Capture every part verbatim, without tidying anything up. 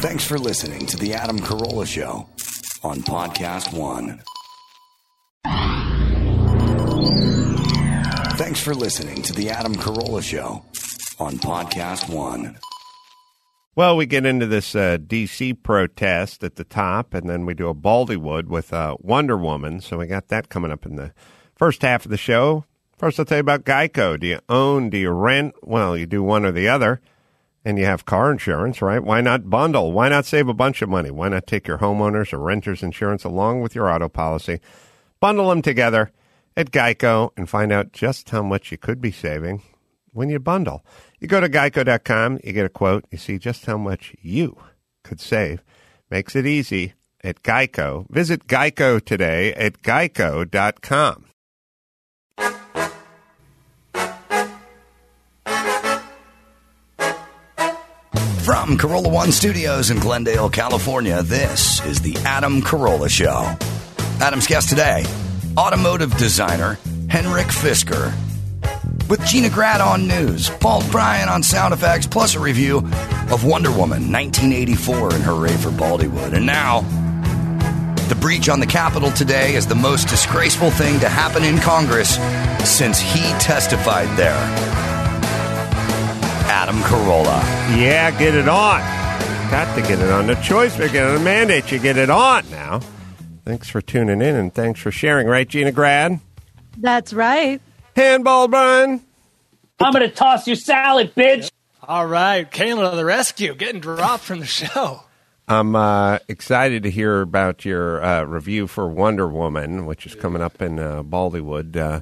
Thanks for listening to The Adam Carolla Show on Podcast One. Thanks for listening to The Adam Carolla Show on Podcast One. Well, we get into this uh, D C protest at the top, and then we do a Baldywood with uh, Wonder Woman. So we got that coming up in the first half of the show. First, I'll tell you about Geico. Do you own? Do you rent? Well, you do one or the other, and you have car insurance, right? Why not bundle? Why not save a bunch of money? Why not take your homeowners or renters insurance along with your auto policy, bundle them together at Geico, and find out just how much you could be saving when you bundle. You go to geico dot com, you get a quote, you see just how much you could save. Makes it easy at Geico. Visit Geico today at geico dot com. From Carolla One Studios in Glendale, California, this is the Adam Carolla Show. Adam's guest today, automotive designer Henrik Fisker. With Gina Grad on news, Paul Bryan on sound effects, plus a review of Wonder Woman nineteen eighty-four and hooray for Baldywood. And now, the breach on the Capitol today is the most disgraceful thing to happen in Congress since he testified there. Adam Carolla. Yeah, get it on. Got to get it on. The choice, we're getting a mandate. You get it on now. Thanks for tuning in, and thanks for sharing. Right, Gina Grad? That's right. Handball, Brian. I'm going to toss you salad, bitch. All right. Kayla to the rescue. Getting dropped from the show. I'm uh, excited to hear about your uh, review for Wonder Woman, which is coming up in uh, Baldywood uh,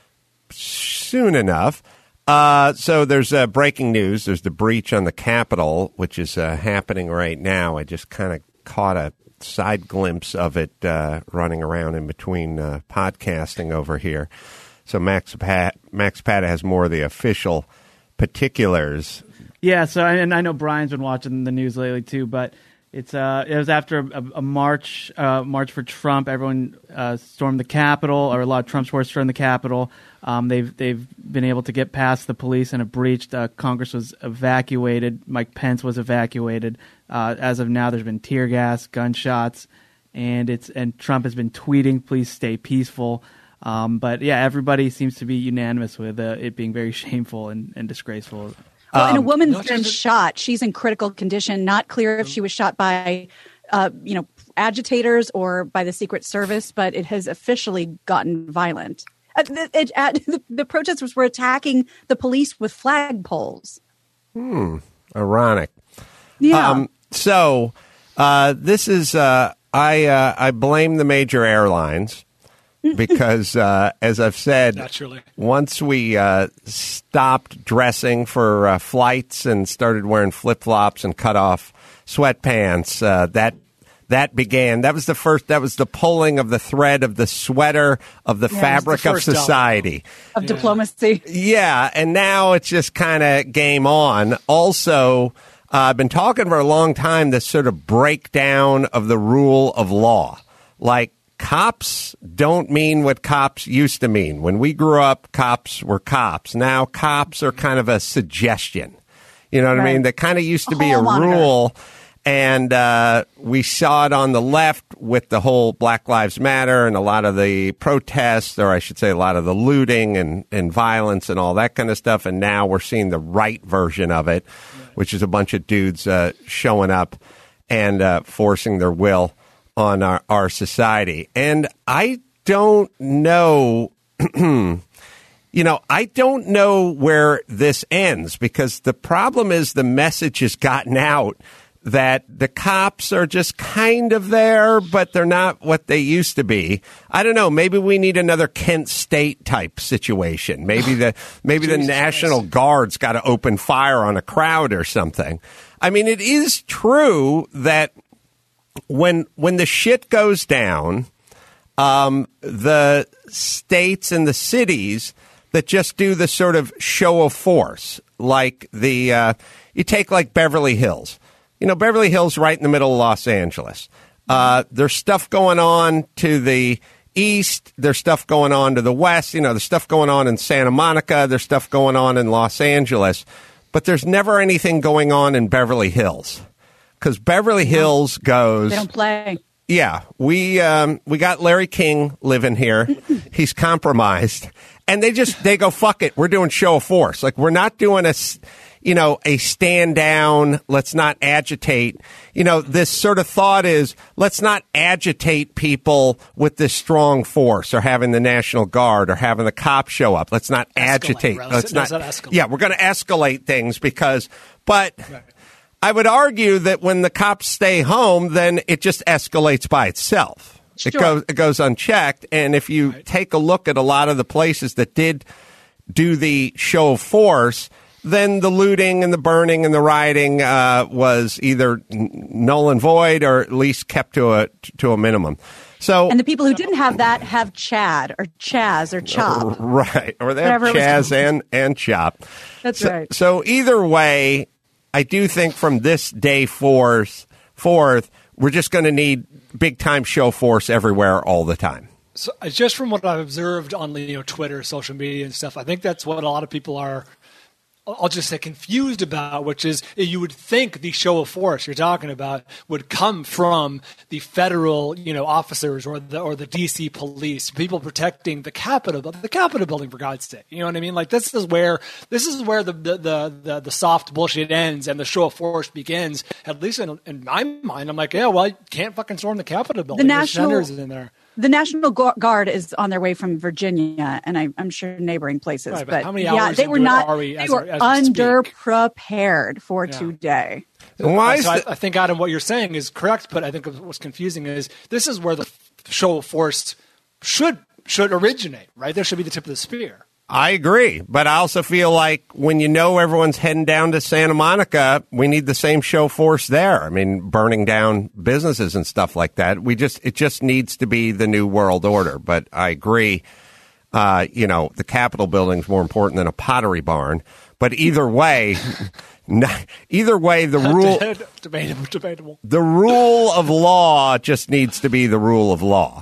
soon enough. Uh, so there's uh, breaking news. There's the breach on the Capitol, which is uh, happening right now. I just kind of caught a side glimpse of it uh, running around in between uh, podcasting over here. So Max Pat, Max Pata has more of the official particulars. Yeah, so and I know Brian's been watching the news lately too, but it's uh it was after a, a march uh, march for Trump. Everyone uh, stormed the Capitol, or a lot of Trump supporters stormed the Capitol. Um, they've they've been able to get past the police and have breached. Uh, Congress was evacuated. Mike Pence was evacuated. Uh, as of now, there's been tear gas, gunshots, and it's and Trump has been tweeting, "Please stay peaceful." Um, but yeah, everybody seems to be unanimous with uh, it being very shameful and, and disgraceful. Well, um, and a woman's been shot. She's in critical condition. Not clear if she was shot by, uh, you know, agitators or by the Secret Service, but it has officially gotten violent. Uh, the, it, uh, the, the protesters were attacking the police with flagpoles. Hmm. Ironic. Yeah. Um, so uh, this is uh, I uh, I blame the major airlines. Because, uh, as I've said, Naturally. once we uh, stopped dressing for uh, flights and started wearing flip-flops and cut-off sweatpants, uh, that that began. That was the first. That was the pulling of the thread of the sweater of the Yeah, fabric the of first society. Of yeah. diplomacy. Yeah, and now it's just kind of game on. Also, uh, I've been talking for a long time this sort of breakdown of the rule of law. Like, cops don't mean what cops used to mean. When we grew up, cops were cops. Now cops are kind of a suggestion. You know what right. I mean? That kind of used to a be a monitor. rule. And uh, we saw it on the left with the whole Black Lives Matter and a lot of the protests, or I should say a lot of the looting and, and violence and all that kind of stuff. And now we're seeing the right version of it, right. which is a bunch of dudes uh, showing up and uh, forcing their will on our, our society. And I don't know, you know, I don't know where this ends, because the problem is the message has gotten out that the cops are just kind of there, but they're not what they used to be. I don't know. Maybe we need another Kent State type situation. Maybe the maybe the National Guard's got to open fire on a crowd or something. I mean, it is true that When when the shit goes down, um, the states and the cities that just do the sort of show of force, like the uh, you take like Beverly Hills, you know, Beverly Hills right in the middle of Los Angeles. Uh, there's stuff going on to the east. There's stuff going on to the west. You know, there's stuff going on in Santa Monica. There's stuff going on in Los Angeles, but there's never anything going on in Beverly Hills, because Beverly Hills goes. They don't play. Yeah, we um, we got Larry King living here. He's compromised, and they just they go, fuck it, we're doing show of force. Like, we're not doing a, you know, a stand down. Let's not agitate. You know, this sort of thought is, let's not agitate people with this strong force, or having the National Guard, or having the cops show up. Let's not Escalate, agitate. Rose. Let's No, not. not escalate. Yeah, we're going to escalate things because, but. Right. I would argue that when the cops stay home, then it just escalates by itself. Sure. It goes it goes unchecked. And if you Right. take a look at a lot of the places that did do the show of force, then the looting and the burning and the rioting uh, was either n- null and void, or at least kept to a to a minimum. So, And the people who didn't have that have Chad or Chaz or Chop. right, or they have Whatever it was Chaz called. and and Chop. That's so, right. So either way, I do think from this day forth, forth, we're just going to need big time show force everywhere all the time. So uh, just from what I've observed on, you know, Twitter, social media and stuff, I think that's what a lot of people are, I'll just say, confused about, which is you would think the show of force you're talking about would come from the federal, you know, officers or the or the D C police, people protecting the Capitol, the Capitol building, for God's sake. You know what I mean? Like, this is where this is where the the the, the, the soft bullshit ends and the show of force begins. At least in, in my mind, I'm like, yeah, well, you can't fucking storm the Capitol building. The There's national senators in there. The National Gu- Guard is on their way from Virginia, and I, I'm sure neighboring places. Right, but but how many yeah, hours they into were it not. are we They as- were as we speak? underprepared for Yeah. today. And why is so I, the- I think, Adam, what you're saying is correct, but I think what's confusing is this is where the f- show of force should should originate, right? There should be the tip of the spear. I agree, but I also feel like when you know everyone's heading down to Santa Monica, we need the same show force there. I mean, burning down businesses and stuff like that. We just it just needs to be the new world order. But I agree, uh, you know, the Capitol building's more important than a Pottery Barn. But either way, not, either way, the rule debatable, debatable. the rule of law just needs to be the rule of law.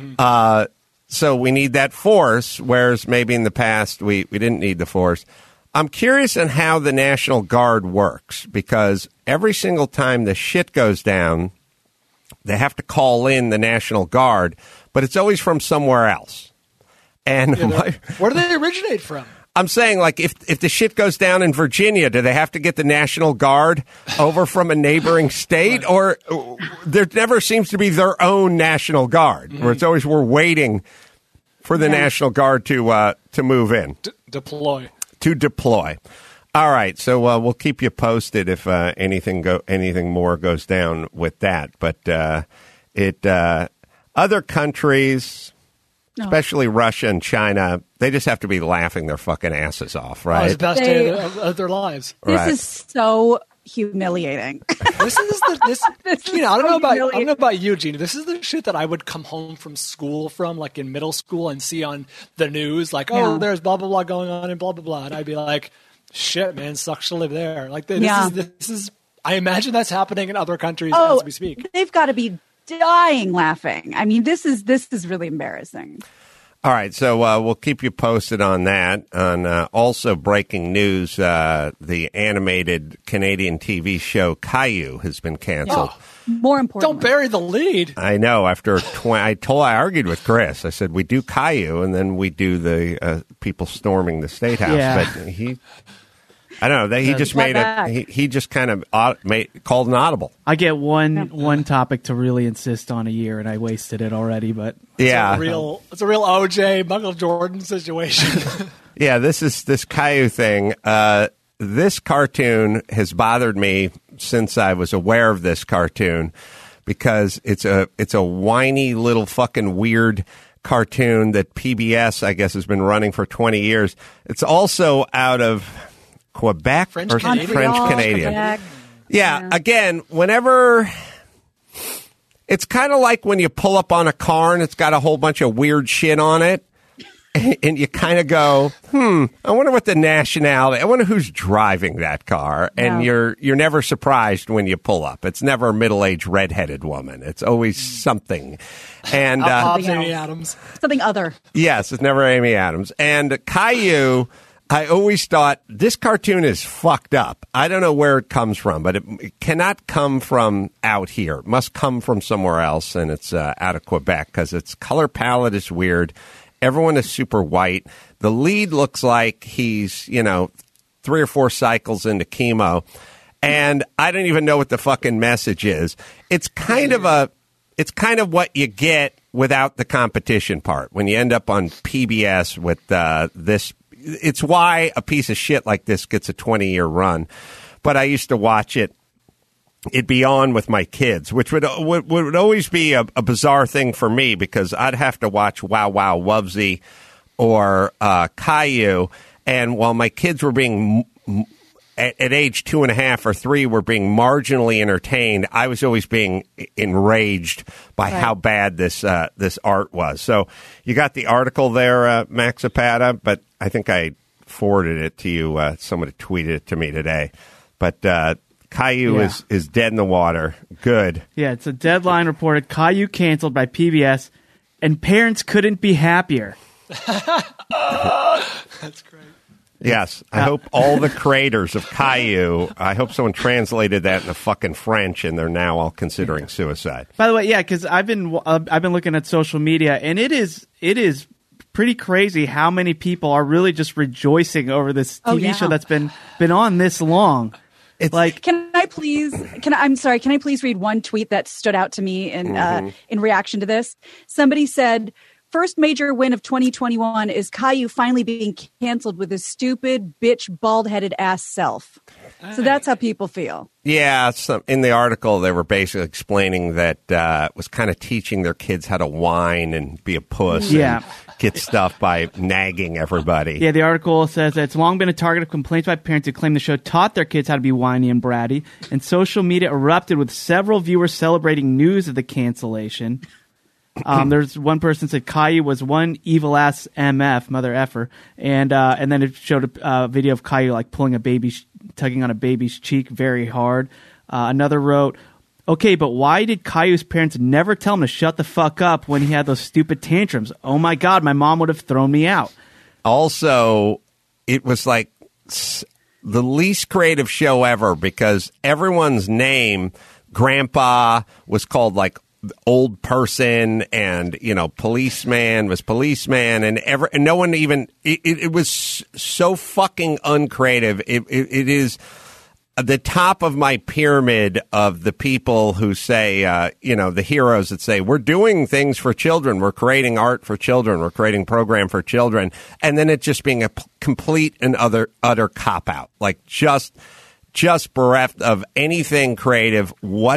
Uh, so we need that force, whereas maybe in the past we, we didn't need the force. I'm curious on how the National Guard works, because every single time the shit goes down, they have to call in the National Guard, but it's always from somewhere else. And Yeah, my, where do they originate from? I'm saying, like, if if the shit goes down in Virginia, do they have to get the National Guard over from a neighboring state? Or uh, there never seems to be their own National Guard, where it's always we're waiting for the Yeah. National Guard to uh, to move in, D- deploy. to deploy. All right, so uh, we'll keep you posted if uh, anything go anything more goes down with that. But uh, it uh, other countries, especially Russia and China, they just have to be laughing their fucking asses off, That was right? the best They- day of, of their lives. This Right. is so humiliating. This is the this. This is Gina, I don't so know about I don't humiliating. know about you, Gina. This is the shit that I would come home from school from, like in middle school, and see on the news, like, oh, Yeah. there's blah blah blah going on and blah blah blah, and I'd be like, shit, man, sucks to live there. Like this Yeah. is this is. I imagine that's happening in other countries Oh, as we speak. they've got to be dying laughing. I mean, this is this is really embarrassing. All right, so uh, we'll keep you posted on that. On uh, also breaking news, uh, the animated Canadian T V show Caillou has been canceled. Oh, More important. don't bury the lead. I know. After tw- I told, I argued with Chris. I said we do Caillou, and then we do the uh, people storming the state house. Yeah. But he, I don't know. They, he just Right made back. it. He, he just kind of au- made, called an audible. I get one one topic to really insist on a year, and I wasted it already. But Yeah, It's a real, it's a real O J Michael Jordan situation. Yeah, this is this Caillou thing. Uh, this cartoon has bothered me since I was aware of this cartoon, because it's a it's a whiny little fucking weird cartoon that P B S, I guess, has been running for twenty years. It's also out of Quebec French or Canadian. French Montreal, Canadian. Quebec. Yeah, Yeah. again, whenever it's kind of like when you pull up on a car and it's got a whole bunch of weird shit on it, and you kind of go, hmm, I wonder what the nationality, I wonder who's driving that car. And Yeah. you're you're never surprised when you pull up. It's never a middle-aged redheaded woman. It's always something. And uh, Hobbs, Something Amy else. Adams. Something other. yes, it's never Amy Adams. And Caillou, I always thought this cartoon is fucked up. I don't know where it comes from, but it, it cannot come from out here. It must come from somewhere else, and it's uh, out of Quebec because its color palette is weird. Everyone is super white. The lead looks like he's, you know, three or four cycles into chemo, and I don't even know what the fucking message is. It's kind of a, it's kind of what you get without the competition part when you end up on P B S with uh, this. It's why a piece of shit like this gets a twenty-year run. But I used to watch it. It'd be on with my kids, which would would, would always be a, a bizarre thing for me because I'd have to watch Wow Wow Wubbzy or uh, Caillou. And while my kids were being, at, at age two and a half or three, were being marginally entertained, I was always being enraged by right. how bad this uh, this art was. So you got the article there, uh, Max Zapata, but I think I forwarded it to you. Uh, somebody tweeted it to me today. But uh, Caillou yeah. is, is dead in the water. Good. Yeah, it's a Deadline reported Caillou canceled by P B S, and parents couldn't be happier. That's great. Yes, I uh, hope all the creators of Caillou, I hope someone translated that into fucking French, and they're now all considering suicide. By the way, yeah, because I've been uh, I've been looking at social media, and it is it is pretty crazy how many people are really just rejoicing over this T V oh, yeah. show that's been been on this long. It's like, can I please? Can I, I'm sorry. Can I please read one tweet that stood out to me in mm-hmm. uh, in reaction to this? Somebody said, "First major win of twenty twenty-one is Caillou finally being canceled with his stupid, bitch, bald-headed ass self." So that's how people feel. Yeah, some, in the article, they were basically explaining that uh, it was kind of teaching their kids how to whine and be a puss yeah. and get stuff by nagging everybody. Yeah, the article says that it's long been a target of complaints by parents who claim the show taught their kids how to be whiny and bratty, and social media erupted with several viewers celebrating news of the cancellation. Um, there's one person said Caillou was one evil ass M F, mother effer, and uh, and then it showed a uh, video of Caillou like pulling a baby, tugging on a baby's cheek very hard. Uh, another wrote, "Okay, but why did Caillou's parents never tell him to shut the fuck up when he had those stupid tantrums? Oh my god, my mom would have thrown me out." Also, it was like the least creative show ever because everyone's name, Grandpa, was called like old person, and you know, policeman was policeman, and ever and no one even it, it, it was so fucking uncreative. It, it it is the top of my pyramid of the people who say, uh, you know, the heroes that say we're doing things for children, we're creating art for children, we're creating program for children, and then it just being a p- complete and other utter cop out, like just just bereft of anything creative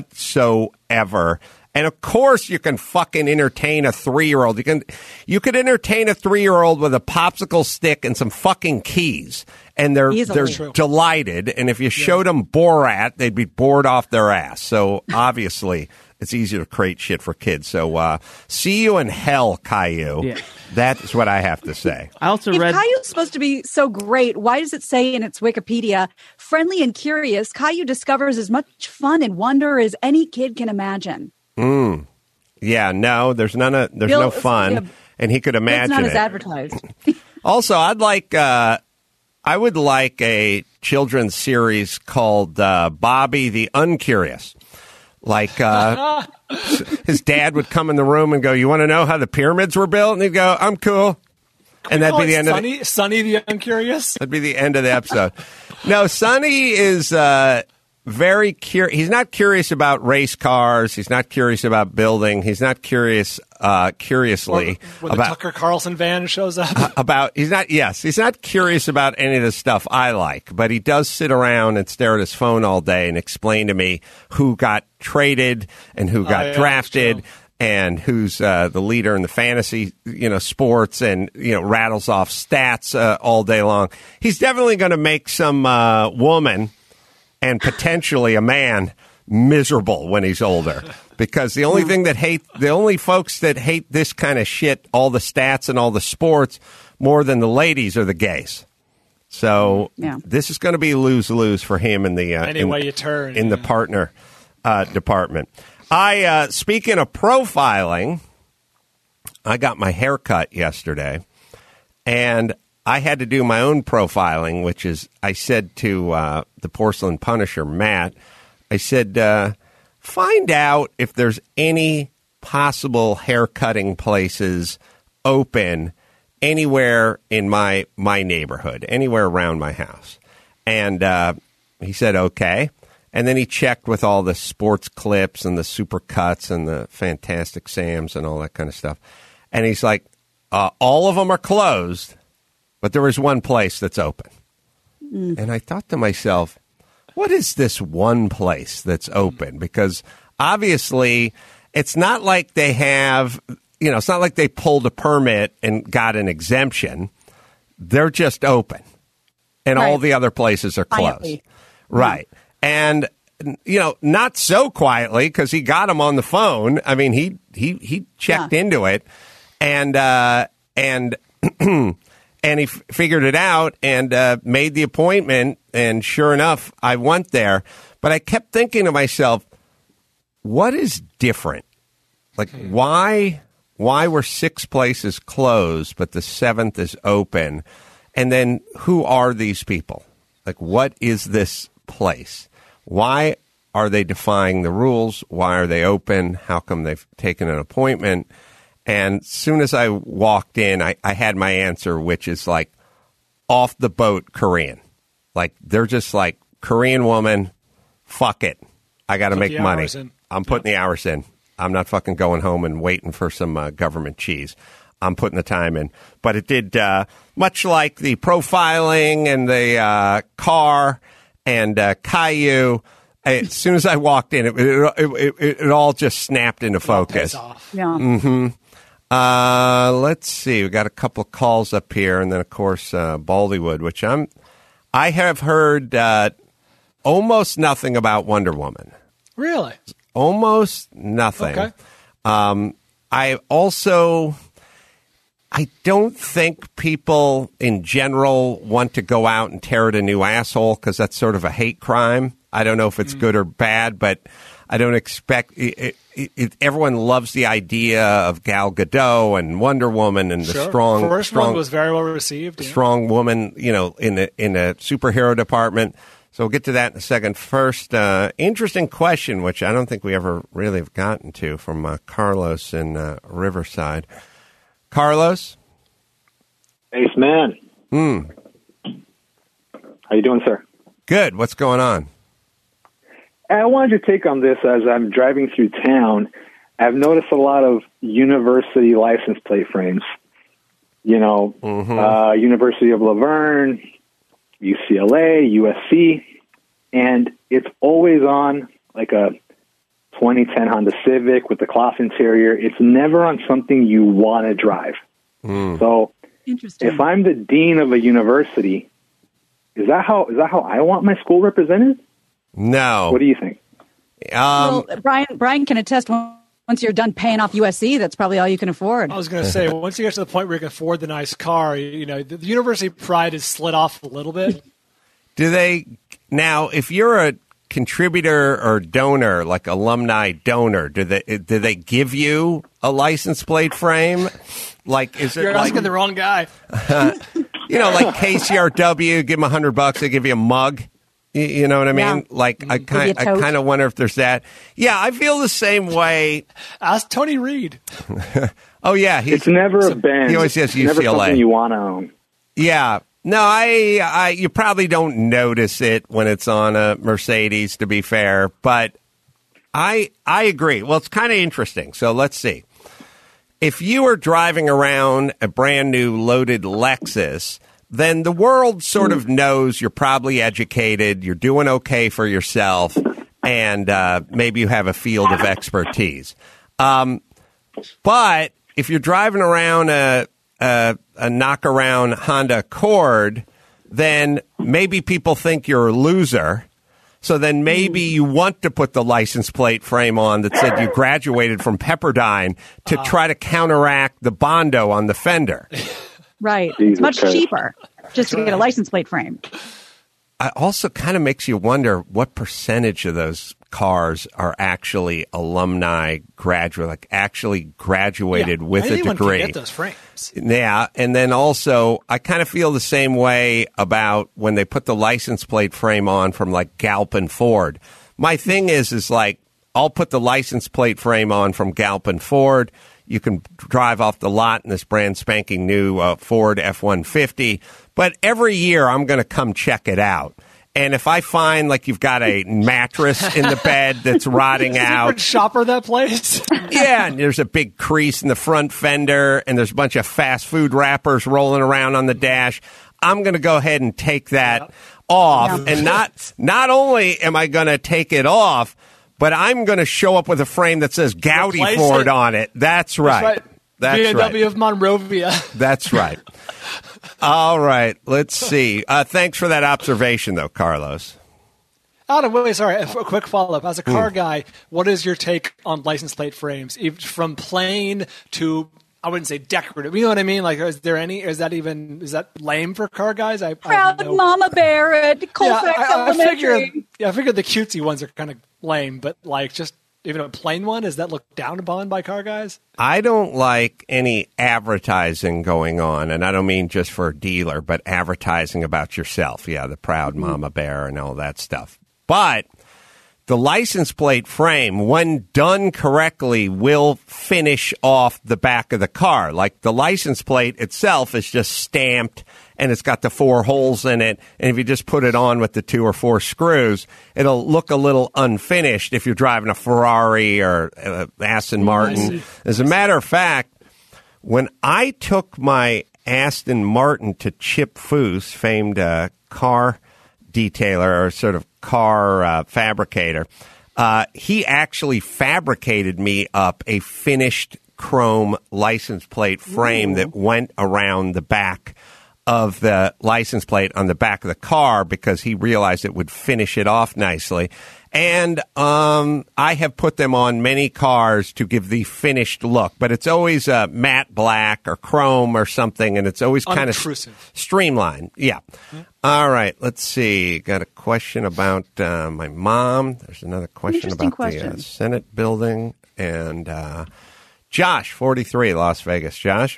whatsoever. And of course, you can fucking entertain a three-year-old. You can, you could entertain a three-year-old with a popsicle stick and some fucking keys, and they're Easily. they're True. delighted. And if you showed them Borat, they'd be bored off their ass. So obviously, it's easy to create shit for kids. So uh, see you in hell, Caillou. Yeah. That's what I have to say. I also if read Caillou's supposed to be so great, why does it say in its Wikipedia, friendly and curious, Caillou discovers as much fun and wonder as any kid can imagine? Mm. Yeah, no, there's none of there's Bill, no fun, yeah, and he could imagine it's not it. as advertised. Also, I'd like uh, I would like a children's series called uh, Bobby the Uncurious. Like uh, his dad would come in the room and go, "You want to know how the pyramids were built?" And he'd go, "I'm cool." Can and that'd be the end Sonny, of the, Sonny the Uncurious. That'd be the end of the episode. No, Sonny is. Uh, Very curious. He's not curious about race cars. He's not curious about building. He's not curious, uh, curiously or when about the Tucker Carlson van shows up. About he's not. Yes, he's not curious about any of the stuff I like. But he does sit around and stare at his phone all day and explain to me who got traded and who got oh, yeah, drafted and who's uh, the leader in the fantasy, you know, sports, and you know, rattles off stats uh, all day long. He's definitely going to make some uh, woman. And potentially a man miserable when he's older, because the only thing that hate the only folks that hate this kind of shit, all the stats and all the sports, more than the ladies are the gays. So yeah. This is going to be lose lose for him in the uh, any in, way you turn in yeah. the partner uh, department. I uh, speaking of profiling, I got my hair cut yesterday, and I had to do my own profiling, which is I said to uh, the Porcelain Punisher, Matt, I said, uh, find out if there's any possible haircutting places open anywhere in my my neighborhood, anywhere around my house. And uh, he said, okay. And then he checked with all the Sports Clips and the Super Cuts and the Fantastic Sams and all that kind of stuff. And he's like, uh, all of them are closed, but there is one place that's open. Mm. And I thought to myself, what is this one place that's open? Because obviously it's not like they have, you know, it's not like they pulled a permit and got an exemption. They're just open. And right. all the other places are closed. Quietly. Right. Mm. And, you know, not so quietly because he got him on the phone. I mean, he he, he checked yeah. into it and uh, and and he f- figured it out and uh, made the appointment. And sure enough, I went there. But I kept thinking to myself, what is different? Like, hmm. why why were six places closed, but the seventh is open? And then who are these people? Like, what is this place? Why are they defying the rules? Why are they open? How come they've taken an appointment? And as soon as I walked in, I, I had my answer, which is like off the boat Korean. Like, they're just like, Korean woman, fuck it. I got to make money. I'm putting yep. the hours in. I'm not fucking going home and waiting for some uh, government cheese. I'm putting the time in. But it did, uh, much like the profiling and the uh, car and uh, Caillou, as soon as I walked in, it, it, it, it, it all just snapped into focus. Yeah. Mm-hmm. Uh, let's see. We got a couple of calls up here, and then, of course, uh, Baldywood, which I'm, I have heard uh, almost nothing about Wonder Woman. Really? Almost nothing. Okay. Um, I also... I don't think people in general want to go out and tear it a new asshole because that's sort of a hate crime. I don't know if it's mm. good or bad, but I don't expect it, it, it, everyone loves the idea of Gal Gadot and Wonder Woman and the sure. strong, First strong, one was very well received. Yeah. Strong woman, you know, in the in the superhero department. So we'll get to that in a second. First, uh, interesting question, which I don't think we ever really have gotten to, from uh, Carlos in uh, Riverside. Carlos? Ace man. Hmm. How you doing, sir? Good. What's going on? I wanted your take on this. As I'm driving through town, I've noticed a lot of university license plate frames. You know, mm-hmm. uh, University of Laverne, U C L A, U S C, and it's always on like a twenty ten Honda Civic with the cloth interior. It's never on something you want to drive. Mm. So Interesting. If I'm the dean of a university, is that how is that how I want my school represented? No. What do you think? Um, well, Brian Brian can attest. Once you're done paying off U S C, that's probably all you can afford. I was going to say, once you get to the point where you can afford the nice car, you know, the, the university pride is slid off a little bit. Do they now? If you're a contributor or donor, like alumni donor, do they do they give you a license plate frame? Like, is it You're like, asking the wrong guy. Uh, you know, like K C R W, give them a hundred bucks, they give you a mug. You, you know what I mean? Yeah. Like, Mm-hmm. I kind, I kind of wonder if there's that. Yeah, I feel the same way. Ask Tony Reed. Oh yeah, he's, it's never been. He always says U C L A. Never something you want to own. Yeah. No, I, I, you probably don't notice it when it's on a Mercedes, to be fair, but I, I agree. Well, it's kind of interesting. So let's see. If you are driving around a brand new loaded Lexus, then the world sort of knows you're probably educated, you're doing okay for yourself, and uh, maybe you have a field of expertise. Um, but if you're driving around a A, a knock-around Honda Accord, then maybe people think you're a loser. So then maybe you want to put the license plate frame on that said you graduated from Pepperdine to uh, try to counteract the Bondo on the fender. Right. Jesus it's much Christ. cheaper just to get a license plate frame. It also kind of makes you wonder what percentage of those cars are actually alumni graduate, like actually graduated Yeah, with a anyone degree. can get those frames. Yeah, and then also I kind of feel the same way about when they put the license plate frame on from like Galpin Ford. My thing is, is like I'll put the license plate frame on from Galpin Ford. You can drive off the lot in this brand spanking new uh, Ford F one fifty. But every year I'm going to come check it out. And if I find like you've got a mattress in the bed that's rotting out. Shopper that place? Yeah, and there's a big crease in the front fender, and there's a bunch of fast food wrappers rolling around on the dash. I'm going to go ahead and take that yeah. off. Yeah. And not not only am I going to take it off, but I'm going to show up with a frame that says Gaudi Replace Ford it. on it. That's right. That's right. That's B M W right. of Monrovia. That's right. All right. Let's see. Uh, thanks for that observation, though, Carlos. Adam, wait, wait, sorry. A quick follow-up. As a car Mm. guy, what is your take on license plate frames? Even from plain to, I wouldn't say decorative. You know what I mean? Like, is there any? Is that even? Is that lame for car guys? I, Proud I Mama Bear at Colfax yeah, I, I Elementary. figured. Yeah, I figured the cutesy ones are kind of lame, but like just even a plain one, is that looked down upon by car guys? I don't like any advertising going on, and I don't mean just for a dealer, but advertising about yourself. Yeah, the proud mama bear and all that stuff. But the license plate frame, when done correctly, will finish off the back of the car. Like the license plate itself is just stamped, and it's got the four holes in it. And if you just put it on with the two or four screws, it'll look a little unfinished if you're driving a Ferrari or uh, Aston Martin. As a matter of fact, when I took my Aston Martin to Chip Foose, famed uh, car detailer or sort of car uh, fabricator, uh, he actually fabricated me up a finished chrome license plate frame Ooh. that went around the back of the license plate on the back of the car because he realized it would finish it off nicely. And um, I have put them on many cars to give the finished look, but it's always uh, matte black or chrome or something, and it's always kind of streamlined. Yeah. Mm-hmm. All right. Let's see. Got a question about uh, my mom. There's another question about question. the uh, Senate building. And uh, Josh, forty-three, Las Vegas. Josh?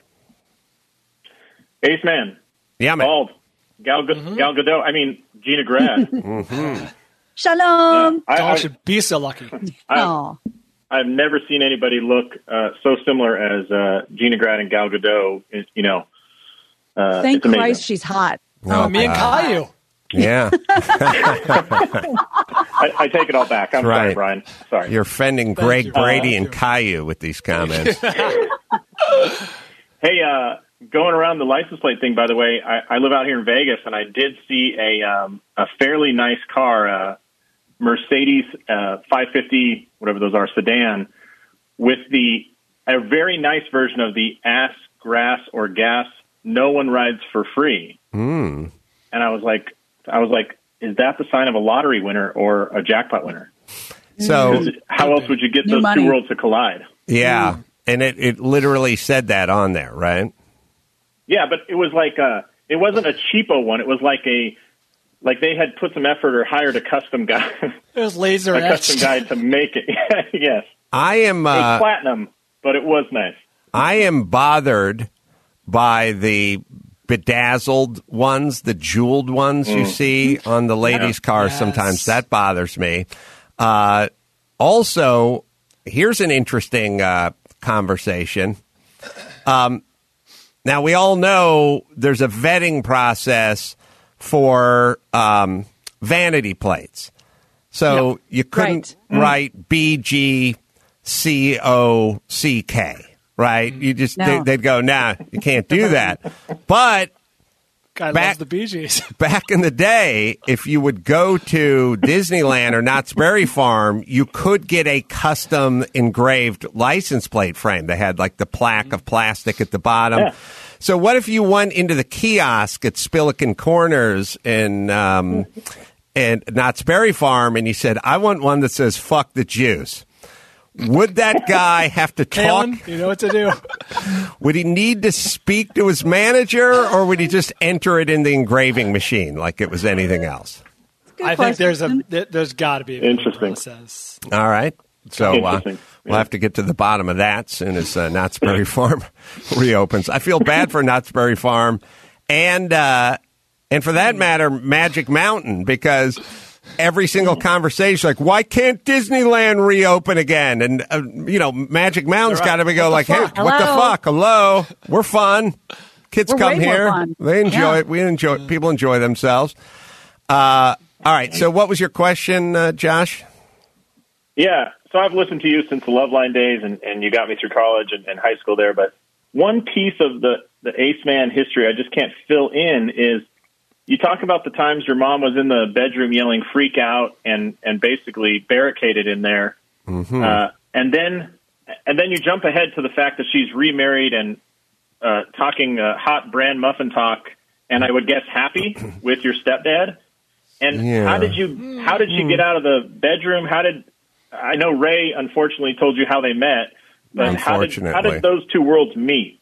Ace Man. Yeah, man. Bald. Gal, mm-hmm. Gal Gadot. I mean, Gina Grad. mm-hmm. Shalom. Yeah, I, I should be so lucky. I've, I've never seen anybody look uh, so similar as uh, Gina Grad and Gal Gadot. You know, uh, thank it's amazing. Christ she's hot. Oh, me and Caillou. Yeah. I, I take it all back. I'm right. sorry, Brian. Sorry. You're offending Greg you. Brady uh, and Caillou with these comments. Hey, uh, going around the license plate thing, by the way, I, I live out here in Vegas, and I did see a um, a fairly nice car, uh, Mercedes uh, five fifty, whatever those are, sedan, with the a very nice version of the ass, grass, or gas. No one rides for free. Mm. And I was like, I was like, is that the sign of a lottery winner or a jackpot winner? So how else would you get New those money. two worlds to collide? Yeah, mm. and it, it literally said that on there, right? Yeah, but it was like a, it wasn't a cheapo one. It was like a, like they had put some effort or hired a custom guy. It was laser a etched. custom guy to make it. Yes, I am. Uh, it was platinum, but it was nice. I am bothered by the bedazzled ones, the jeweled ones mm. you see on the ladies' yeah. cars. Yes. Sometimes that bothers me. Uh, also, here's an interesting uh, conversation. Um, now, we all know there's a vetting process for um, vanity plates. So yep. you couldn't right. write B G C O C K. Right? You just no. they, they'd go, nah, you can't do that. But Guy back, loves the Bee Gees. back in the day, if you would go to Disneyland or Knott's Berry Farm, you could get a custom engraved license plate frame. They had like the plaque of plastic at the bottom. Yeah. So what if you went into the kiosk at Spillikin Corners in um, in Knott's Berry Farm and you said, I want one that says fuck the Jews? Would that guy have to talk? Kalen, you know what to do. Would he need to speak to his manager, or would he just enter it in the engraving machine like it was anything else? Good I think there's a question. there- there's got to be a Interesting. process. All right. So uh, Interesting. we'll have to get to the bottom of that as soon as uh, Knott's Berry Farm reopens. I feel bad for Knott's Berry Farm and, uh, and for that matter, Magic Mountain, because every single conversation, like, why can't Disneyland reopen again? And, uh, you know, Magic Mountain's got to go like, hey, fuck? what the Hello? fuck? Hello. We're fun. Kids We're come way more here. fun. They enjoy Yeah. it. We enjoy People enjoy themselves. Uh, all right. So what was your question, uh, Josh? Yeah, so I've listened to you since the Loveline days, and, and you got me through college and, and high school there. But one piece of the, the Ace Man history I just can't fill in is you talk about the times your mom was in the bedroom yelling "freak out" and, and basically barricaded in there, Mm-hmm. uh, and then and then you jump ahead to the fact that she's remarried and uh, talking uh, hot brand muffin talk, and I would guess happy with your stepdad. And Yeah. how did you? How did she get out of the bedroom? How did I know Ray unfortunately told you how they met, but how did, how Unfortunately. did those two worlds meet?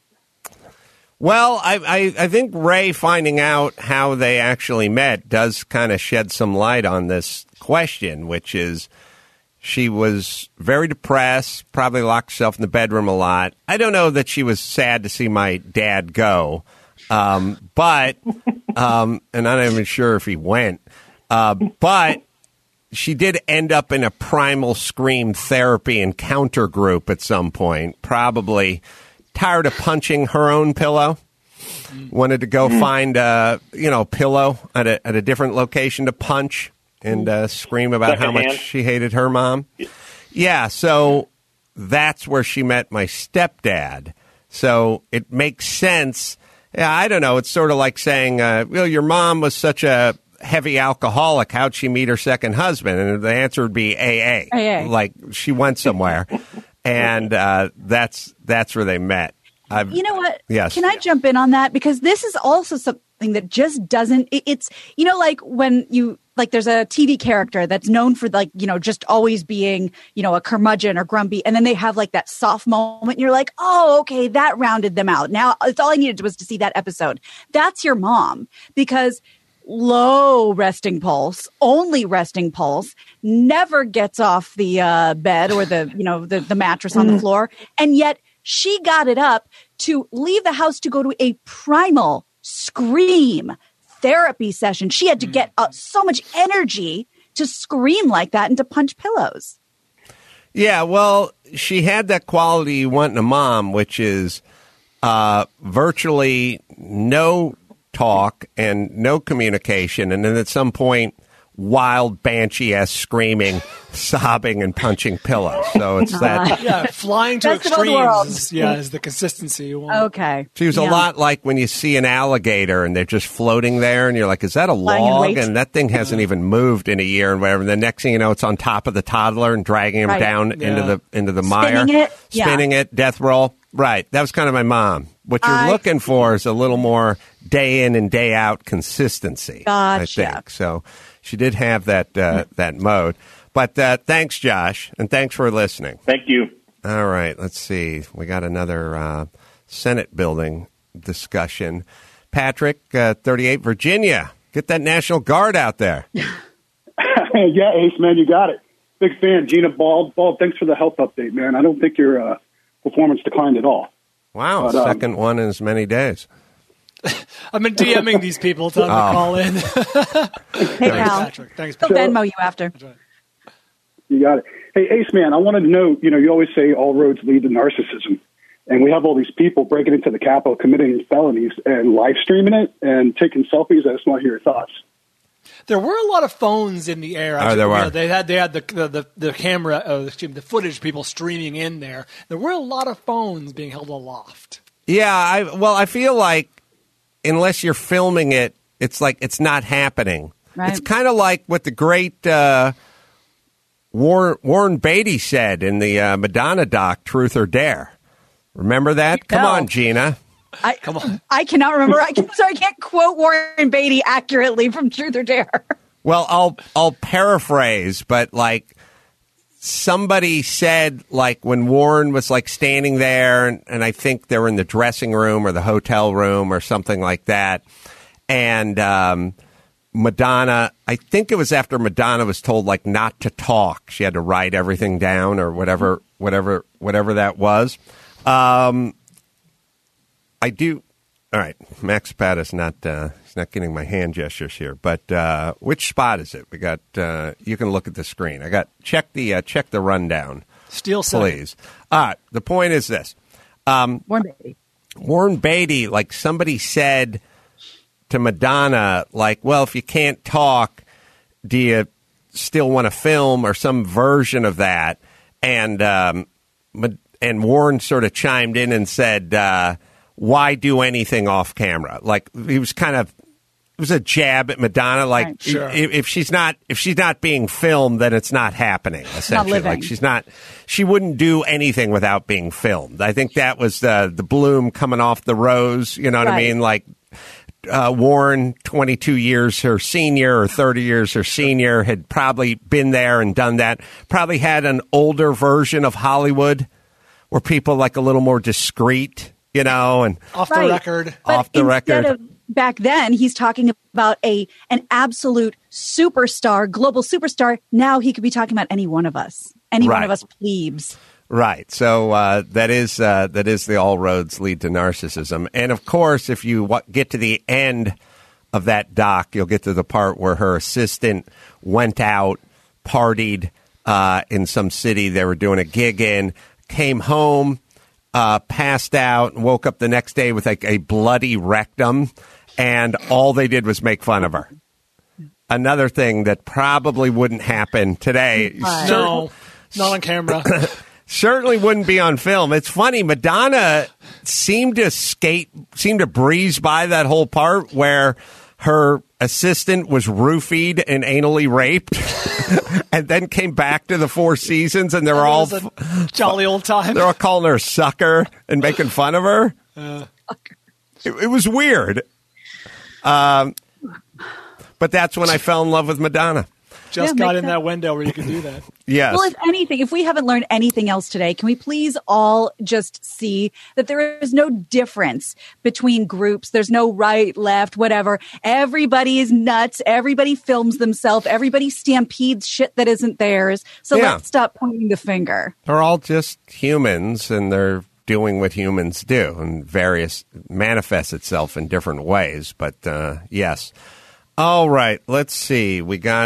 Well, I, I, I think Ray finding out how they actually met does kind of shed some light on this question, which is she was very depressed, probably locked herself in the bedroom a lot. I don't know that she was sad to see my dad go, um, but, um, and I'm not even sure if he went, uh, but she did end up in a primal scream therapy encounter group at some point, probably tired of punching her own pillow. Wanted to go find a, you know, pillow at a, at a different location to punch and uh, scream about how much Secondhand? she hated her mom. Yeah, so that's where she met my stepdad. So it makes sense. Yeah, I don't know. It's sort of like saying, uh, well, your mom was such a heavy alcoholic. How'd she meet her second husband? And the answer would be A A. A A. Like she went somewhere, and uh, that's that's where they met. I've, You know what? Yes. Can I jump in on that? Because this is also something that just doesn't, it, it's, you know, like when you, like there's a T V character that's known for like, you know, just always being, you know, a curmudgeon or grumpy. And then they have like that soft moment. And you're like, oh, okay, that rounded them out. Now it's all I needed was to see that episode. That's your mom, because low resting pulse, only resting pulse, never gets off the uh, bed or the, you know, the, the mattress on the floor. And yet she got it up to leave the house to go to a primal scream therapy session. She had to get uh, so much energy to scream like that and to punch pillows. Yeah, well, she had that quality you want in a mom, which is uh, virtually no talk and no communication, and then at some point, wild banshee-esque screaming, sobbing, and punching pillows. So it's that. Yeah, flying to Best of both worlds. extremes. Yeah, is the consistency you want. Okay. She was Yeah. a lot like when you see an alligator and they're just floating there, and you're like, "Is that a Lying in log?" wait. And that thing hasn't even moved in a year, and whatever. And the next thing you know, it's on top of the toddler and dragging him Right. down into Yeah. the into the mire, Spinning it. Yeah. spinning it, death roll. Right. That was kind of my mom. What you're I- looking for is a little more day in and day out consistency. Gotcha. I think so. She did have that uh, that mode. But uh, thanks, Josh, and thanks for listening. Thank you. All right, let's see. We got another uh, Senate building discussion. Patrick, uh, thirty-eight, Virginia. Get that National Guard out there. yeah, Ace, man, you got it. Big fan. Gina Bald. Bald, thanks for the health update, man. I don't think your uh, performance declined at all. Wow, But, um, second one in as many days. I've been DMing these people, telling them Oh. to call in. Hey, Thanks, pal. Patrick. Thanks, He'll Patrick. Venmo you after. You got it. Hey, Ace, man, I wanted to know, you know, you always say all roads lead to narcissism. And we have all these people breaking into the Capitol, committing felonies and live streaming it and taking selfies. I just want to hear your thoughts. There were a lot of phones in the air. Oh, there You were. know, they had they had the the, the, the camera, uh, excuse me, the footage, people streaming in there. There were a lot of phones being held aloft. Yeah, I well, I feel like unless you're filming it, it's like it's not happening. Right. It's kind of like what the great uh, Warren, Warren Beatty said in the uh, Madonna doc, Truth or Dare. Remember that? Come No. on, Gina. I, Come on. I cannot remember. I can, sorry, I can't quote Warren Beatty accurately from Truth or Dare. Well, I'll I'll paraphrase, but like somebody said, like when Warren was like standing there, and, and I think they were in the dressing room or the hotel room or something like that, and um, Madonna, I think it was after Madonna was told like not to talk. She had to write everything down or whatever, whatever, whatever that was. Um, I do. All right, Max Zapata's not uh, he's not getting my hand gestures here, but uh, which spot is it? We got. Uh, you can look at the screen. I got check the uh, check the rundown. Steel second. Please. All right. The point is this. Um, Warren Beatty. Warren Beatty, like somebody said to Madonna, like, well, if you can't talk, do you still want to film or some version of that? And um, and Warren sort of chimed in and said, uh, why do anything off camera? Like he was kind of it was a jab at Madonna. Like Right. Sure. if, if she's not if she's not being filmed, then it's not happening. Essentially, living. like she's not she wouldn't do anything without being filmed. I think that was the the bloom coming off the rose. You know what I Right. mean? Like. Uh, Warren, twenty-two years her senior or thirty years her senior, had probably been there and done that. Probably had an older version of Hollywood where people like a little more discreet, you know, and Off Right. the record. But off the instead record. of back then, he's talking about a an absolute superstar, global superstar. Now he could be talking about any one of us, any one Right. of us plebes. Right. So uh, that is uh, that is the all roads lead to narcissism. And of course, if you w- get to the end of that doc, you'll get to the part where her assistant went out, partied uh, in some city they were doing a gig in, came home, uh, passed out, and woke up the next day with like a bloody rectum, and all they did was make fun of her. Another thing that probably wouldn't happen today. No, not on camera. Certainly wouldn't be on film. It's funny. Madonna seemed to skate, seemed to breeze by that whole part where her assistant was roofied and anally raped, and then came back to the Four Seasons, and they were all It was a jolly old time. they're all calling her a sucker and making fun of her. Uh, It, it was weird. Um, but that's when I fell in love with Madonna. just Yeah, got makes in that window where you could do that. Yes. Well, if anything, if we haven't learned anything else today, can we please all just see that there is no difference between groups? There's no right, left, whatever. Everybody is nuts. Everybody films themselves. Everybody stampedes shit that isn't theirs. So Yeah. let's stop pointing the finger. They're all just humans, and they're doing what humans do, and various manifests itself in different ways. But uh, yes. All right. Let's see. We got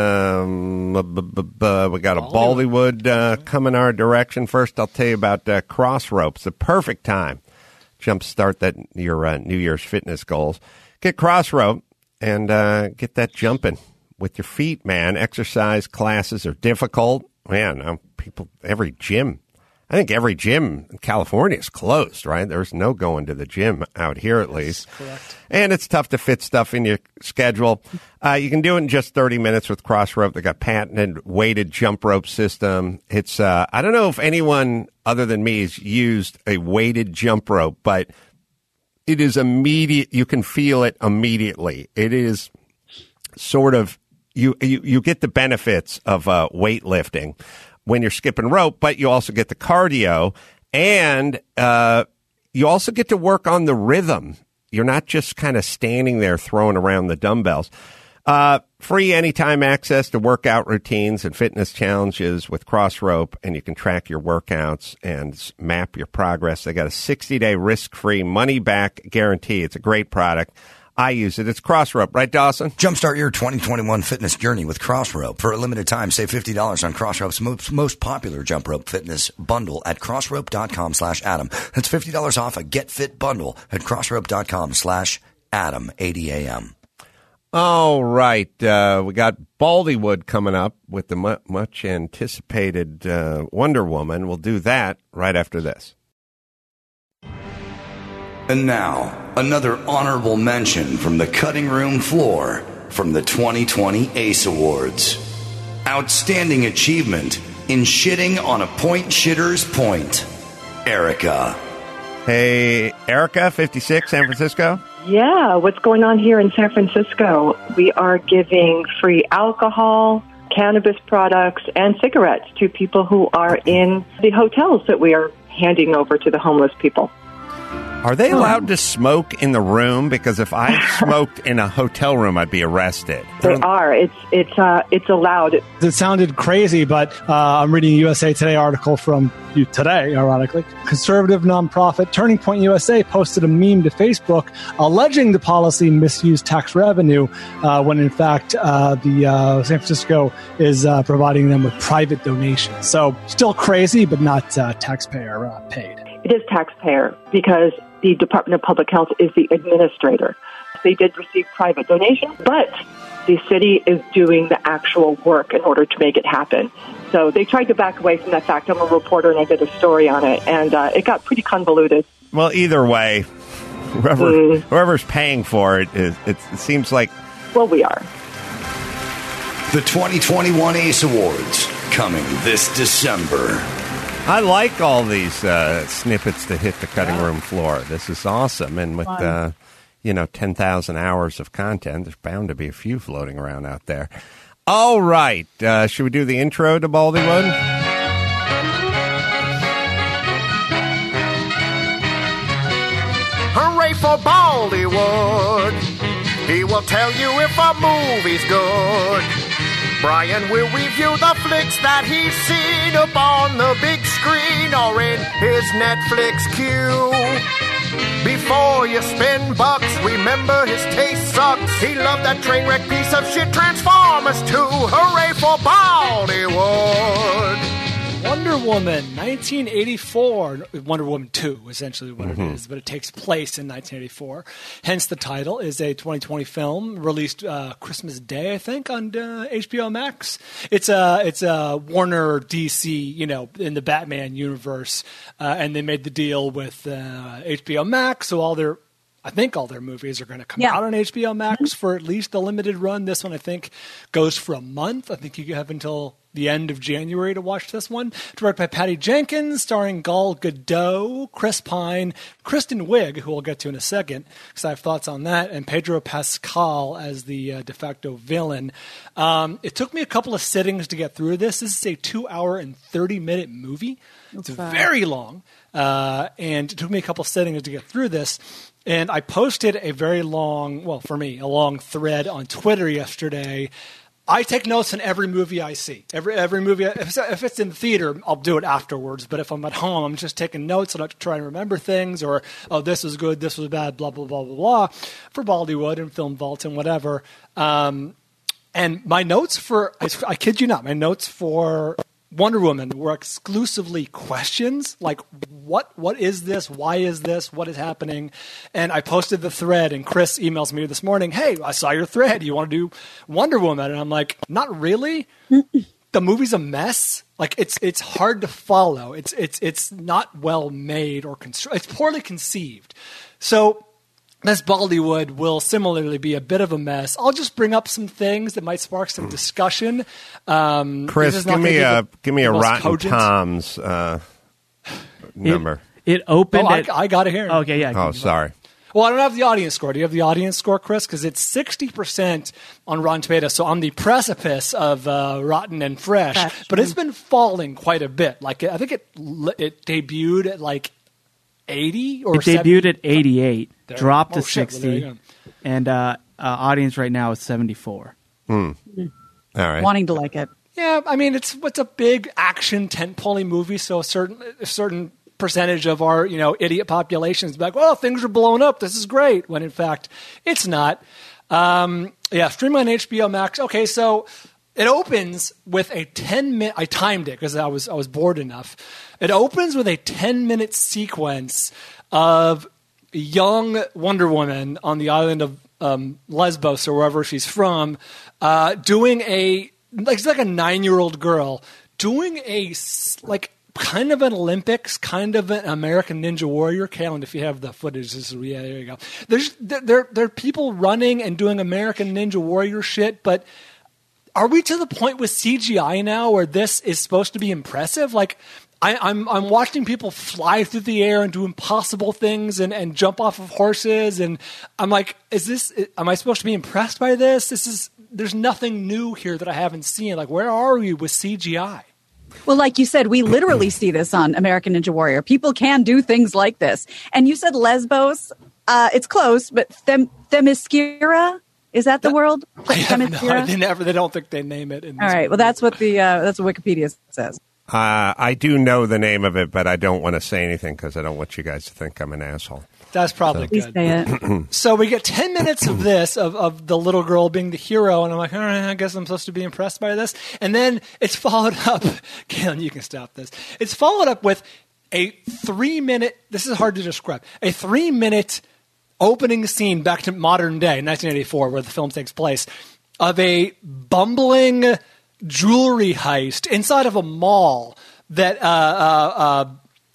um, b- b- b- we got a Bollywood uh, coming our direction. First, I'll tell you about uh, Crossropes. The perfect time jumpstart that your uh, New Year's fitness goals. Get Crossrope and uh, get that jumping with your feet, man. Exercise classes are difficult, man. Um, people, every gym. I think every gym in California is closed, right? There's no going to the gym out here, at least. Correct. And it's tough to fit stuff in your schedule. Uh, you can do it in just thirty minutes with Crossrope. They got patented weighted jump rope system. It's uh, I don't know if anyone other than me has used a weighted jump rope, but it is immediate. You can feel it immediately. It is sort of you you, you get the benefits of uh, weightlifting when you're skipping rope, but you also get the cardio, and uh, you also get to work on the rhythm. You're not just kind of standing there throwing around the dumbbells. Uh, free anytime access to workout routines and fitness challenges with Crossrope, and you can track your workouts and s- map your progress. They got a sixty-day risk-free money-back guarantee. It's a great product. I use it. It's Crossrope, right, Dawson? Jumpstart your twenty twenty-one fitness journey with Crossrope. For a limited time, save fifty dollars on Crossrope's most, most popular jump rope fitness bundle at crossrope.com slash Adam. That's fifty dollars off a Get Fit bundle at crossrope.com slash Adam, A D A M. All right. Uh, we got Bollywood coming up with the mu- much anticipated uh, Wonder Woman. We'll do that right after this. And now, another honorable mention from the cutting room floor from the twenty twenty Ace Awards. Outstanding achievement in shitting on a point shitter's point. Erica. Hey, Erica, fifty-six, San Francisco. Yeah, what's going on here in San Francisco? We are giving free alcohol, cannabis products, and cigarettes to people who are in the hotels that we are handing over to the homeless people. Are they allowed to smoke in the room? Because if I smoked in a hotel room, I'd be arrested. They are. It's it's uh, it's allowed. It sounded crazy, but uh, I'm reading a U S A Today article from you today, ironically. Conservative nonprofit Turning Point U S A posted a meme to Facebook alleging the policy misused tax revenue uh, when, in fact, uh, the uh, San Francisco is uh, providing them with private donations. So still crazy, but not uh, taxpayer uh, paid. It is taxpayer because the Department of Public Health is the administrator. They did receive private donations, but the city is doing the actual work in order to make it happen. So they tried to back away from that fact. I'm a reporter and I did a story on it, and uh, it got pretty convoluted. Well, either way, whoever Mm. whoever's paying for it, is, it, it seems like... Well, we are. The twenty twenty-one Ace Awards coming this December. I like all these uh, snippets to hit the cutting room floor. This is awesome. And with, uh, you know, ten thousand hours of content, there's bound to be a few floating around out there. All right. Uh, should we do the intro to Baldywood? Hooray for Baldywood. He will tell you if a movie's good. Brian will review the flicks that he's seen up on the big screen or in his Netflix queue. Before you spend bucks, remember his taste sucks. He loved that train wreck piece of shit Transformers two. Hooray for Baldywood. Wonder Woman, nineteen eighty-four. Wonder Woman two, essentially what Mm-hmm. it is, but it takes place in nineteen eighty-four. Hence the title is a twenty twenty film released uh, Christmas Day, I think, on uh, H B O Max. It's a it's a Warner D C, you know, in the Batman universe, uh, and they made the deal with uh, H B O Max, so all their I think all their movies are going to come Yeah. out on H B O Max for at least a limited run. This one, I think, goes for a month. I think you have until the end of January to watch this one. Directed by Patty Jenkins, starring Gal Gadot, Chris Pine, Kristen Wiig, who we'll get to in a second, because I have thoughts on that, and Pedro Pascal as the uh, de facto villain. Um, it took me a couple of sittings to get through this. This is a two-hour and thirty-minute movie. It's fast. very long, uh, and it took me a couple of sittings to get through this. And I posted a very long, well, for me, a long thread on Twitter yesterday. I take notes on every movie I see. Every every movie, if it's, if it's in the theater, I'll do it afterwards. But if I'm at home, I'm just taking notes and I try and remember things, or, oh, this was good, this was bad, blah, blah, blah, blah, blah, for Baldywood and Film Vault and whatever. Um, and my notes for, I, I kid you not, my notes for Wonder Woman were exclusively questions, like what what is this? Why is this? What is happening? And I posted the thread, and Chris emails me this morning, hey, I saw your thread. You want to do Wonder Woman? And I'm like, not really. The movie's a mess. Like it's it's hard to follow. It's it's it's not well made or constru- it's poorly conceived. So this Baldywood will similarly be a bit of a mess. I'll just bring up some things that might spark some discussion. Um, this Chris, is not give me gonna a be the- give me the a most Rotten cogent. Tom's uh, number. It opened Oh, I, at. I got it here. Okay, yeah. Oh, sorry. Well, I don't have the audience score. Do you have the audience score, Chris? Because it's sixty percent on Rotten Tomatoes, so on the precipice of uh, rotten and fresh. Fresh. But it's been falling quite a bit. Like I think it it debuted at like eighty or It debuted at eighty-eight, There. dropped Oh, to shit. Well, there you sixty, go. and uh, uh, audience right now is seventy-four. All right. Wanting to like it. Yeah, I mean it's what's a big action tentpole movie, so a certain a certain percentage of our you know idiot population is like, well, things are blowing up. This is great, when in fact it's not. Um, yeah, streaming on H B O Max. Okay, so it opens with a ten minute. I timed it because I was I was bored enough. It opens with a ten minute sequence of young Wonder Woman on the island of um, Lesbos or wherever she's from, uh, doing a like it's like a nine year old girl doing a s- like. Kind of an Olympics, kind of an American Ninja Warrior. Callan, if you have the footage, this is, yeah, there you go. There's there there are people running and doing American Ninja Warrior shit, but are we to the point with C G I now where this is supposed to be impressive? Like I, I'm I'm watching people fly through the air and do impossible things and, and jump off of horses, and I'm like, is this? Am I supposed to be impressed by this? This is there's nothing new here that I haven't seen. Like, where are we with C G I? Well, like you said, we literally see this on American Ninja Warrior. People can do things like this. And you said Lesbos. Uh, it's close, but Them- Themyscira, is that the That, world? I have no, Themyscira? they never. They don't think they name it. In All this right. movie. Well, that's what the uh, that's what Wikipedia says. Uh, I do know the name of it, but I don't want to say anything because I don't want you guys to think I'm an asshole. That's probably Please good. say it. So we get ten minutes of this, of, of the little girl being the hero, and I'm like, all right, I guess I'm supposed to be impressed by this. And then it's followed up. Galen, you can stop this. It's followed up with a three-minute, this is hard to describe, a three-minute opening scene back to modern day, nineteen eighty-four, where the film takes place, of a bumbling jewelry heist inside of a mall that uh, uh, uh,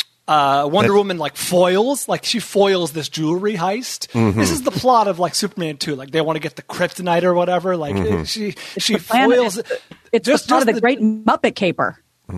uh, Wonder Woman like foils, like she foils this jewelry heist. Mm-hmm. This is the plot of like Superman two. Like they want to get the kryptonite or whatever. Like Mm-hmm. she It's she the plan- foils. It's, it's just, the part just of the, Great Muppet Caper.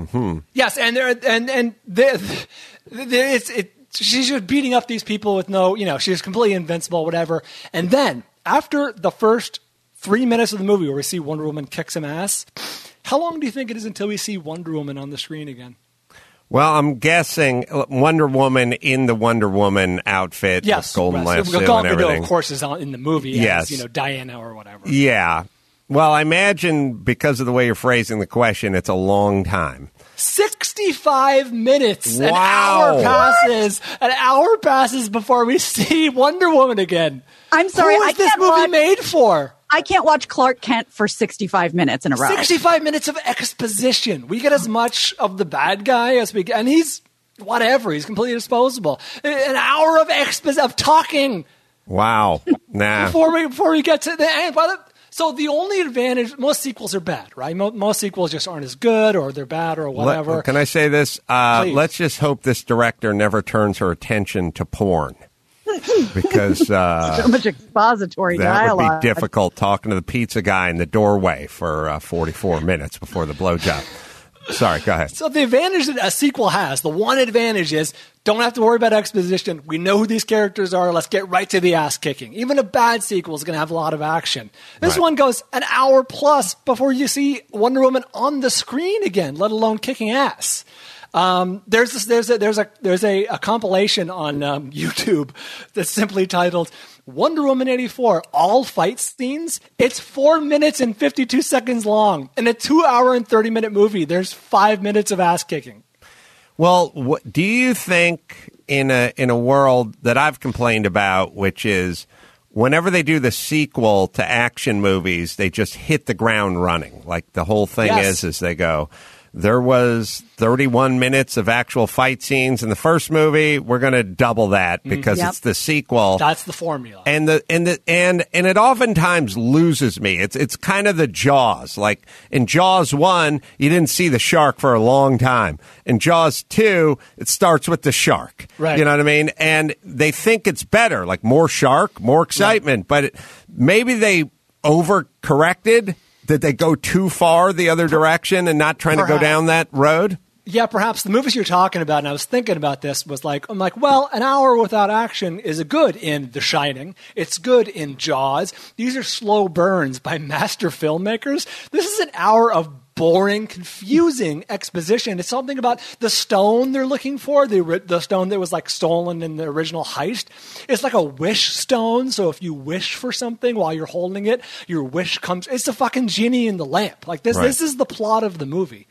Yes, and there and and there, there, it's it. She's just beating up these people with no, you know, she's completely invincible, whatever. And then after the first three minutes of the movie, where we see Wonder Woman kick some ass, how long do you think it is until we see Wonder Woman on the screen again? Well, I'm guessing Wonder Woman in the Wonder Woman outfit, Yes, with golden right. lasso So and Gal Gadot, everything. of course, is on in the movie. Yes. As, you know, Diana or whatever. Yeah. Well, I imagine because of the way you're phrasing the question, it's a long time. sixty-five minutes. An Wow. hour passes. An hour passes before we see Wonder Woman again. I'm sorry, Who is I this can't movie watch- made for? I can't watch Clark Kent for sixty-five minutes in a row. sixty-five minutes of exposition. We get as much of the bad guy as we get, and he's whatever. He's completely disposable. An hour of expo of talking Wow. Nah. before we before we get to the end. By the- So the only advantage, most sequels are bad, right? Mo- Most sequels just aren't as good, or they're bad, or whatever. Let- can I say this? Uh, Please. let's just hope this director never turns her attention to porn. Because uh, So much expository that dialogue. would be difficult talking to the pizza guy in the doorway for uh, forty-four minutes before the blowjob. Sorry, go ahead. So the advantage that a sequel has, the one advantage is don't have to worry about exposition. We know who these characters are. Let's get right to the ass kicking. Even a bad sequel is going to have a lot of action. This Right. one goes an hour plus before you see Wonder Woman on the screen again, let alone kicking ass. Um, there's this, there's a there's a there's a, a compilation on um, YouTube that's simply titled Wonder Woman eighty-four All Fight Scenes. It's four minutes and fifty-two seconds long. In a two hour and thirty minute movie, there's five minutes of ass kicking. Well, what, do you think in a in a world that I've complained about, which is whenever they do the sequel to action movies, they just hit the ground running. Like the whole thing Yes. is, is they go, there was thirty-one minutes of actual fight scenes in the first movie. We're going to double that because Yep. it's the sequel. That's the formula. And the and the and and it oftentimes loses me. It's it's kind of the Jaws. Like in Jaws one, you didn't see the shark for a long time. In Jaws two, it starts with the shark. Right. You know what I mean? And they think it's better, like more shark, more excitement. But it, maybe they overcorrected. Did they go too far the other direction and not trying to go Perhaps. down that road? Yeah, perhaps the movies you're talking about, and I was thinking about this, was like, I'm like, well, an hour without action is good in The Shining. It's good in Jaws. These are slow burns by master filmmakers. This is an hour of boring, confusing exposition. It's something about the stone they're looking for, the ori- the stone that was like stolen in the original heist. It's like a wish stone. So if you wish for something while you're holding it, your wish comes. It's a fucking genie in the lamp. Like this. Right. This is the plot of the movie.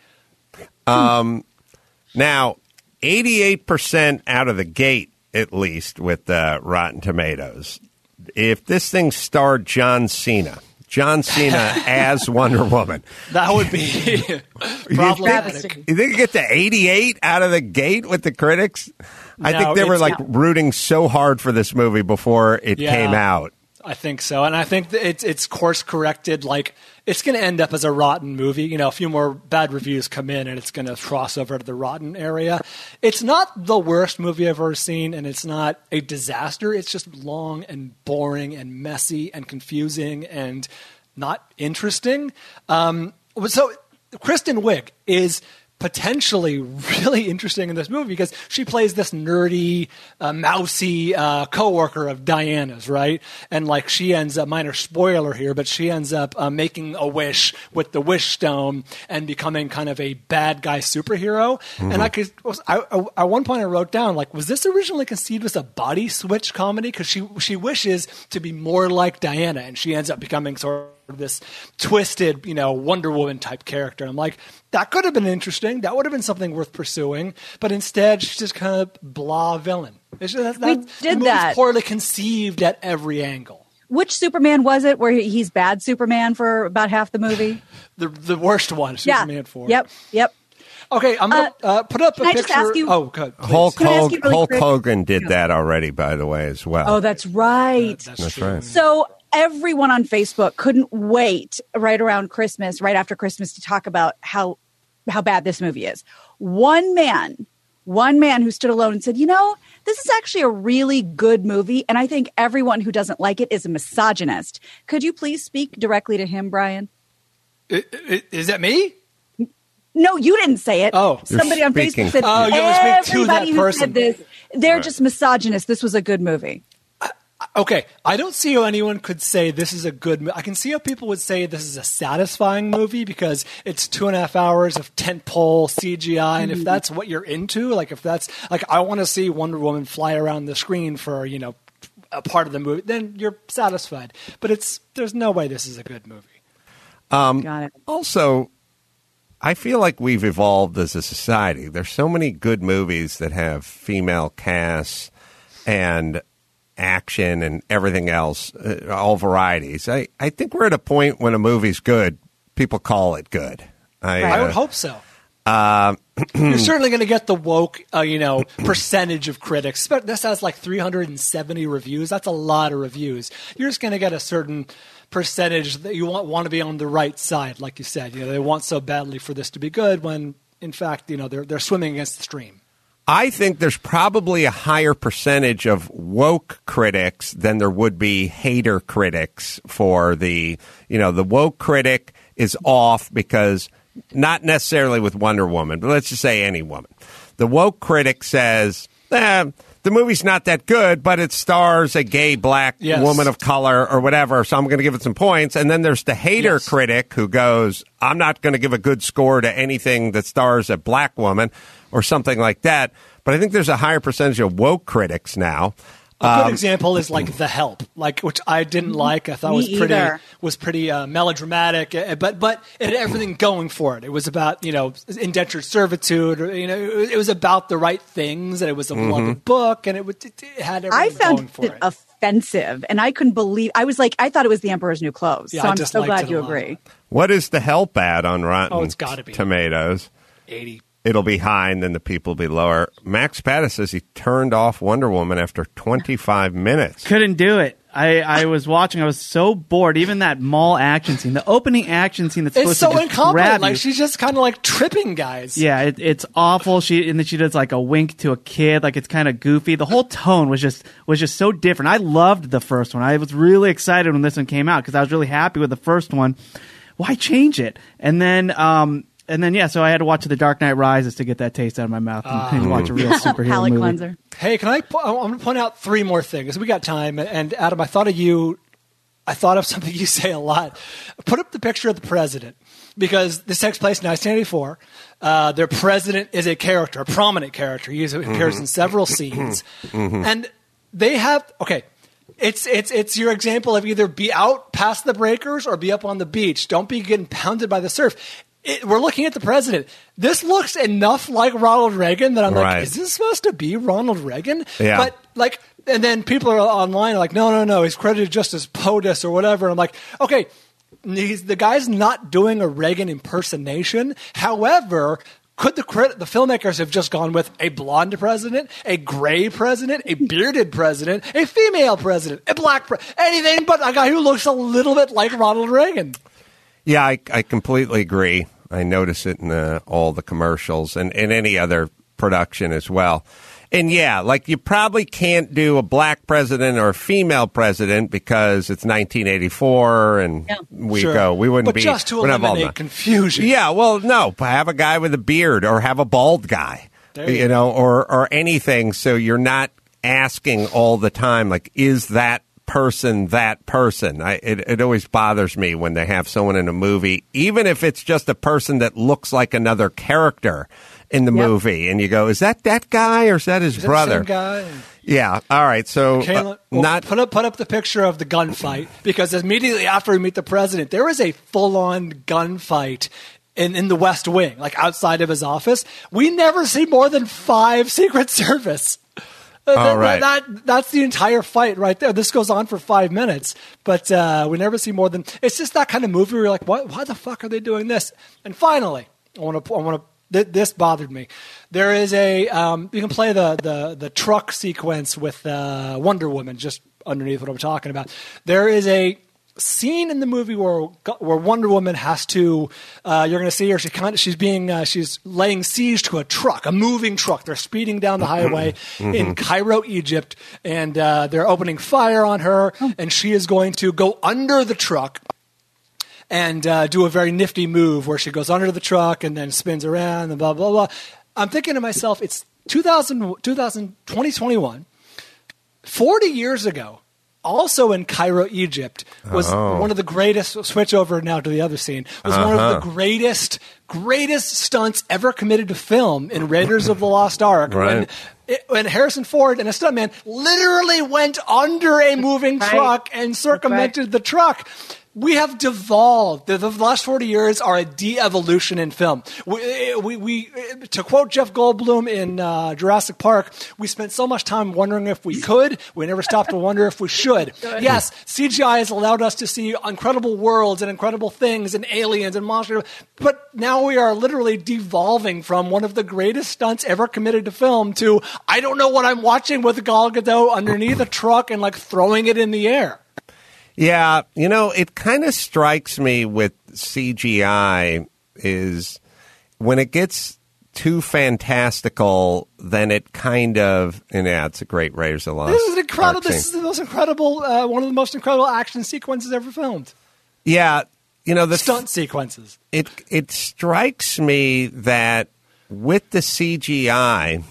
Um, now, eighty-eight percent out of the gate, at least, with uh, Rotten Tomatoes. If this thing starred John Cena, John Cena as Wonder Woman, That would be problematic. you think you get to eighty-eight out of the gate with the critics? I No, think they were it's like not. rooting so hard for this movie before it Yeah. came out. I think so, and I think that it's it's course corrected. Like it's going to end up as a rotten movie. You know, a few more bad reviews come in, and it's going to cross over to the rotten area. It's not the worst movie I've ever seen, and it's not a disaster. It's just long and boring and messy and confusing and not interesting. Um, so Kristen Wiig is potentially really interesting in this movie because she plays this nerdy, uh, mousy uh, coworker of Diana's, right? And like she ends up, minor spoiler here, but she ends up uh, making a wish with the wish stone and becoming kind of a bad guy superhero. Mm-hmm. And I could, I, I, at one point I wrote down like, was this originally conceived as a body switch comedy? Because she she wishes to be more like Diana, and she ends up becoming sort of this twisted, you know, Wonder Woman type character. And I'm like, that could have been interesting. That would have been something worth pursuing. But instead, she's just kind of blah villain. It's just, that, we that, did the that. Poorly conceived at every angle. Which Superman was it where he's bad Superman for about half the movie? the the worst one, Superman yeah. four. Yep, yep. Okay, I'm going to uh, uh, put up a can I picture. just ask you, oh, good. Please. Hulk, Can I ask Hogan, you really Hulk quick? Hogan did that already, by the way, as well. Oh, that's right. That, that's That's true. right. So everyone on Facebook couldn't wait right around Christmas, right after Christmas, to talk about how how bad this movie is. One man, one man who stood alone and said, you know, this is actually a really good movie, and I think everyone who doesn't like it is a misogynist. Could you please speak directly to him, Brian? I, I, is that me? No, you didn't say it. Oh. Somebody on speaking- Facebook said, Oh, you want to speak to that everybody who person. said this, they're just misogynist. This was a good movie. Okay, I don't see how anyone could say this is a good movie. I can see how people would say this is a satisfying movie because it's two and a half hours of tentpole C G I, and if that's what you're into, like if that's like I want to see Wonder Woman fly around the screen for you know a part of the movie, then you're satisfied. But it's there's no way this is a good movie. Um, Got it. Also, I feel like we've evolved as a society. There's so many good movies that have female casts and action and everything else, uh, all varieties. I, I think we're at a point when a movie's good, people call it good. I, I uh, would hope so. Uh, You're certainly going to get the woke, uh, you know, percentage of critics. But this has like three hundred seventy reviews. That's a lot of reviews. You're just going to get a certain percentage that you want want to be on the right side, like you said. You know, they want so badly for this to be good when, in fact, you know, they're they're swimming against the stream. I think there's probably a higher percentage of woke critics than there would be hater critics for the, you know, the woke critic is off because not necessarily with Wonder Woman, but let's just say any woman. The woke critic says, eh, the movie's not that good, but it stars a gay black Yes. woman of color or whatever, so I'm going to give it some points. And then there's the hater Yes. critic who goes, I'm not going to give a good score to anything that stars a black woman or something like that. But I think there's a higher percentage of woke critics now. A good Um, example is like The Help, like which I didn't like. I thought Me was pretty either. was pretty uh, melodramatic, uh, but but it had everything going for it. It was about you know indentured servitude, or, you know, it was, it was about the right things, and it was a beloved book, and it, was, it, it had everything I going found for it it. offensive, and I couldn't believe. I was like, I thought it was The Emperor's New Clothes. Yeah, so I I'm so disliked glad it you a lot. agree. What is the help ad on Rotten Oh, it's gotta be. Tomatoes? eighty. It'll be high, and then the people will be lower. Max Pattis says he turned off Wonder Woman after twenty-five minutes. Couldn't do it. I, I was watching. I was so bored. Even that mall action scene, the opening action scene that's It's supposed so to just incompetent. grab Like you. she's just kind of like tripping guys. Yeah, it, it's awful. She and then she does like a wink to a kid, like it's kind of goofy. The whole tone was just was just so different. I loved the first one. I was really excited when this one came out because I was really happy with the first one. Why change it? And then, um, and then yeah, so I had to watch The Dark Knight Rises to get that taste out of my mouth and, Ah. and watch a real superhero Palate movie. cleanser. Hey, can I? po- I'm going to point out three more things. We got time. And Adam, I thought of you. I thought of something you say a lot. Put up the picture of the president because this takes place in nineteen eighty-four. Uh, their president is a character, a prominent character. He appears in several scenes, and they have okay. It's it's it's your example of either be out past the breakers or be up on the beach. Don't be getting pounded by the surf. It, we're looking at the president. This looks enough like Ronald Reagan that I'm Right. like, is this supposed to be Ronald Reagan? Yeah. But like, and then people are online like, no, no, no, he's credited just as POTUS or whatever. And I'm like, okay, he's, the guy's not doing a Reagan impersonation. However, could the credit, the filmmakers have just gone with a blonde president, a gray president, a bearded president, a female president, a black president, anything but a guy who looks a little bit like Ronald Reagan. Yeah, I, I completely agree. I notice it in the, all the commercials and in any other production as well. And yeah, like you probably can't do a black president or a female president because it's nineteen eighty-four and Yeah. we Sure. go, we wouldn't But be. just to we wouldn't have all eliminate the- confusion. Yeah, well, no, have a guy with a beard or have a bald guy, There you you know, or, or anything. So you're not asking all the time, like, is that person that person? I, it, it always bothers me when they have someone in a movie, even if it's just a person that looks like another character in the Yep. movie, and you go, is that that guy or is that his Is that the brother? same guy? Yeah. All right. So Kayla, uh, well, not. put up put up the picture of the gunfight because immediately after we meet the president, there is a full on gunfight in in the West Wing, like outside of his office. We never see more than five Secret Service. Uh, All that, right. that that's the entire fight right there. This goes on for five minutes, but uh, we never see more than. It's just that kind of movie where you're like, what? Why the fuck are they doing this? And finally, I want to I want to. This bothered me. There is a um, you can play the, the, the truck sequence with uh, Wonder Woman just underneath what I'm talking about. There is a scene in the movie where where Wonder Woman has to. Uh, you're going to see her. She kind of she's being uh, she's laying siege to a truck, a moving truck. They're speeding down the highway in Cairo, Egypt, and uh, they're opening fire on her, and she is going to go under the truck and uh, do a very nifty move where she goes under the truck and then spins around and blah, blah, blah. I'm thinking to myself, it's two thousand, two thousand, twenty twenty-one. forty years ago, also in Cairo, Egypt, was Oh. one of the greatest, switch over now to the other scene, was one of Uh-huh. the greatest, greatest stunts ever committed to film in Raiders of the Lost Ark. Right. When, it, when Harrison Ford and a stuntman literally went under a moving Right. truck and circumvented the truck. We have devolved. The, the last forty years are a de-evolution in film. We, we, we to quote Jeff Goldblum in uh, Jurassic Park, we spent so much time wondering if we could. We never stopped to wonder if we should. Yes, C G I has allowed us to see incredible worlds and incredible things and aliens and monsters, but now we are literally devolving from one of the greatest stunts ever committed to film to I don't know what I'm watching with Gal Gadot underneath a truck and like throwing it in the air. Yeah, you know, it kind of strikes me with C G I is when it gets too fantastical, then it kind of, and yeah, it's a great Raiders of the Lost This is incredible. Ark This scene. is the most incredible, uh, one of the most incredible action sequences ever filmed. Yeah, you know, the Stunt sequences. it it strikes me that with the C G I,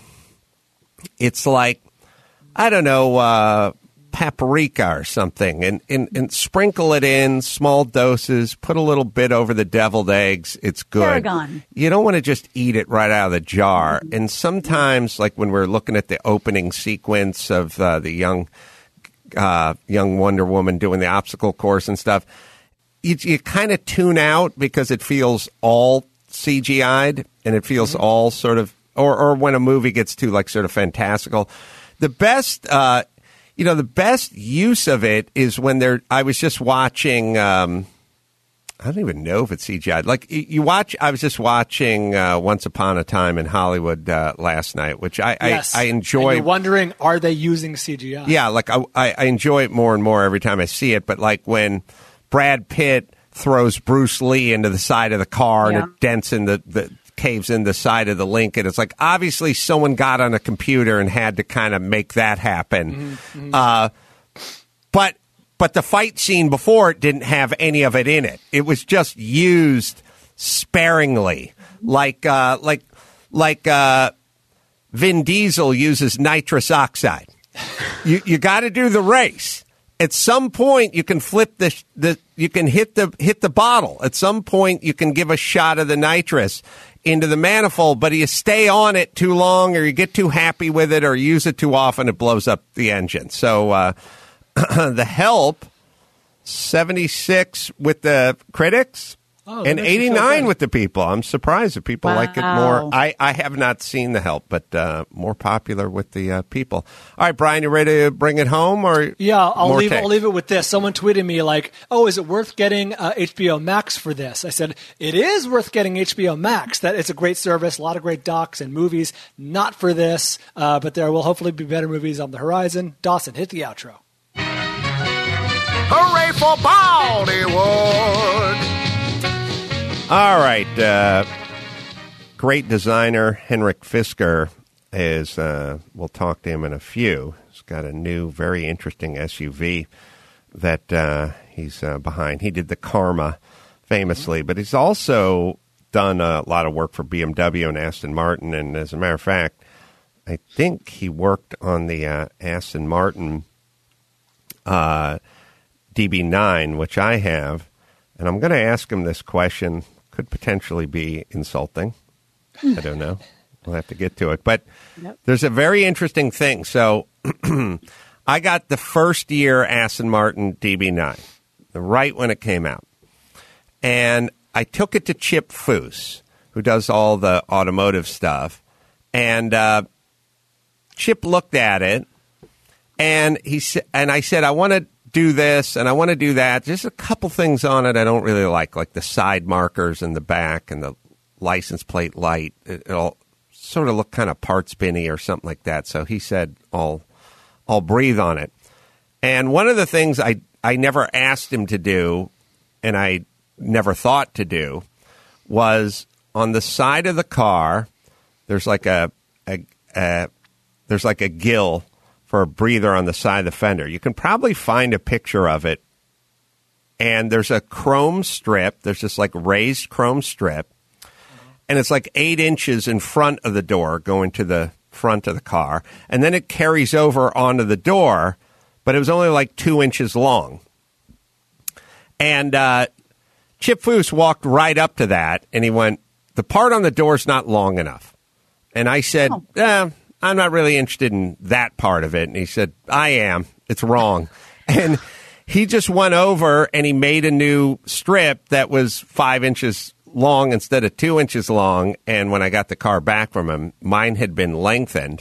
it's like, I don't know, uh, paprika or something, and, and, and sprinkle it in small doses, put a little bit over the deviled eggs. It's good. Tarragon. You don't want to just eat it right out of the jar. And sometimes, like when we're looking at the opening sequence of uh, the young uh, young Wonder Woman doing the obstacle course and stuff, you, you kind of tune out because it feels all C G I'd and it feels Mm-hmm. all sort of, or, or when a movie gets too like sort of fantastical. The best, uh, you know, the best use of it is when they're, I was just watching, um, I don't even know if it's C G I. Like y- you watch, I was just watching uh, Once Upon a Time in Hollywood uh, last night, which I, Yes. I, I And enjoy. you're wondering, are they using C G I? Yeah, like I, I I enjoy it more and more every time I see it. But like when Brad Pitt throws Bruce Lee into the side of the car Yeah. and it dents in the, the caves in the side of the Lincoln, it's like obviously someone got on a computer and had to kind of make that happen. Mm-hmm, Uh, but but the fight scene before it didn't have any of it in it. It was just used sparingly, like uh, like like uh, Vin Diesel uses nitrous oxide. You you got to do the race. At some point, you can flip the the you can hit the hit the bottle. At some point, you can give a shot of the nitrous into the manifold, but you stay on it too long, or you get too happy with it, or use it too often, it blows up the engine. So, uh, The Help, seventy-six with the critics. Oh, that and makes me feel eighty-nine good. with the people. I'm surprised if people like it more. Wow. I, I have not seen The Help, but uh, more popular with the uh, people. All right, Brian, you ready to bring it home? Or Yeah, I'll more leave. text? I'll leave it with this. Someone tweeted me like, "Oh, is it worth getting uh, H B O Max for this?" I said, "It is worth getting H B O Max. That it's a great service, a lot of great docs and movies. Not for this, uh, but there will hopefully be better movies on the horizon." Dawson, hit the outro. Hooray for Bollywood! All right. Uh, great designer Henrik Fisker is, uh, we'll talk to him in a few. He's got a new, very interesting S U V that uh, he's uh, behind. He did the Karma famously, but he's also done a lot of work for B M W and Aston Martin. And as a matter of fact, I think he worked on the uh, Aston Martin uh, D B nine, which I have. And I'm going to ask him this question. Could potentially be insulting. I don't know. We'll have to get to it. But yep. There's a very interesting thing. So I got the first year Aston Martin D B nine, right when it came out. And I took it to Chip Foose, who does all the automotive stuff. And uh, Chip looked at it, and he sa- and I said, I want to do this, and I want to do that. Just a couple things on it I don't really like, like the side markers in the back and the license plate light. It, it all sort of looked kind of part spinny or something like that. So he said, I'll, I'll breathe on it. And one of the things I, I never asked him to do, and I never thought to do, was on the side of the car, there's like a, a, a there's like a gill for a breather on the side of the fender. You can probably find a picture of it. And there's a chrome strip. There's this like raised chrome strip. And it's like eight inches in front of the door going to the front of the car. And then it carries over onto the door, but it was only like two inches long. And uh, Chip Foose walked right up to that, and he went, the part on the door is not long enough. And I said, oh. eh, I'm not really interested in that part of it. And he said, I am. It's wrong. And he just went over and he made a new strip that was five inches long instead of two inches long. And when I got the car back from him, mine had been lengthened.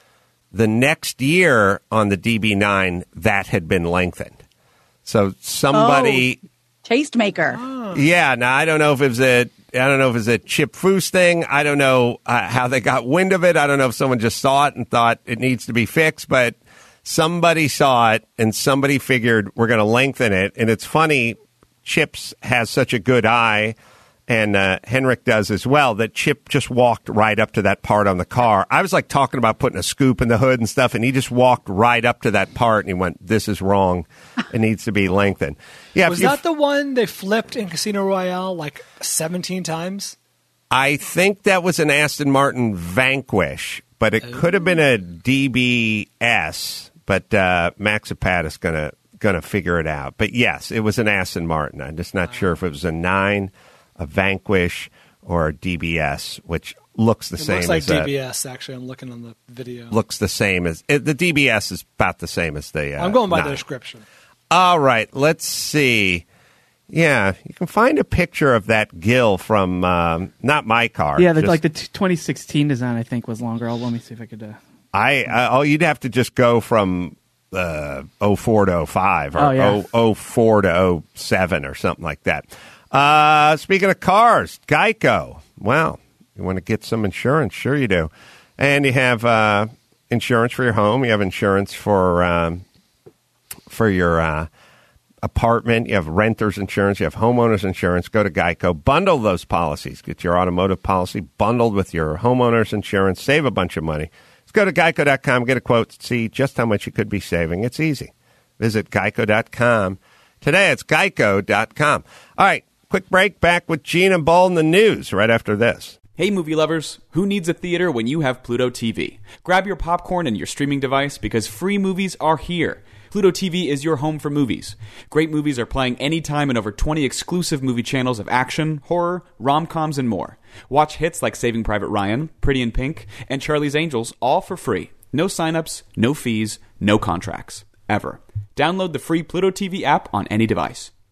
The next year on the D B nine, that had been lengthened. So somebody... Oh, tastemaker. Oh. Yeah, now I don't know if it was a... I don't know if it's a Chip Foose thing. I don't know uh, how they got wind of it. I don't know if someone just saw it and thought it needs to be fixed, but somebody saw it and somebody figured we're going to lengthen it. And it's funny, Chip's has such a good eye, and uh, Henrik does as well, that Chip just walked right up to that part on the car. I was like talking about putting a scoop in the hood and stuff, and he just walked right up to that part and he went, this is wrong. It needs to be lengthened. Yeah, was that the one they flipped in Casino Royale like seventeen times? I think that was an Aston Martin Vanquish, but it oh. could have been a D B S. But uh, Max Zapata is gonna gonna figure it out. But yes, it was an Aston Martin. I'm just not wow. sure if it was a nine, a Vanquish, or a D B S, which looks the it same. Looks like as D B S. A, actually, I'm looking on the video. Looks the same as it, the D B S is about the same as the. Uh, I'm going by nine. the description. All right, let's see. Yeah, you can find a picture of that gill from um, not my car. Yeah, the, just, like the t- twenty sixteen design, I think, was longer. I'll, let me see if I could. Uh... I, I oh, you'd have to just go from uh, oh four to oh five or oh, yeah. oh four to oh seven or something like that. Uh, speaking of cars, Geico. Wow, you want to get some insurance? Sure you do. And you have uh, insurance for your home. You have insurance for um, for your uh, apartment. You have renter's insurance. You have homeowner's insurance. Go to Geico. Bundle those policies. Get your automotive policy bundled with your homeowner's insurance. Save a bunch of money. Let's go to geico dot com, get a quote, see just how much you could be saving. It's easy. Visit geico dot com. Today it's geico dot com. All right, quick break. Back with Gene and Bull in the news right after this. Hey, movie lovers. Who needs a theater when you have Pluto T V? Grab your popcorn and your streaming device because free movies are here. Pluto T V is your home for movies. Great movies are playing anytime in over twenty exclusive movie channels of action, horror, rom-coms, and more. Watch hits like Saving Private Ryan, Pretty in Pink, and Charlie's Angels all for free. No signups, no fees, no contracts. Ever. Download the free Pluto T V app on any device.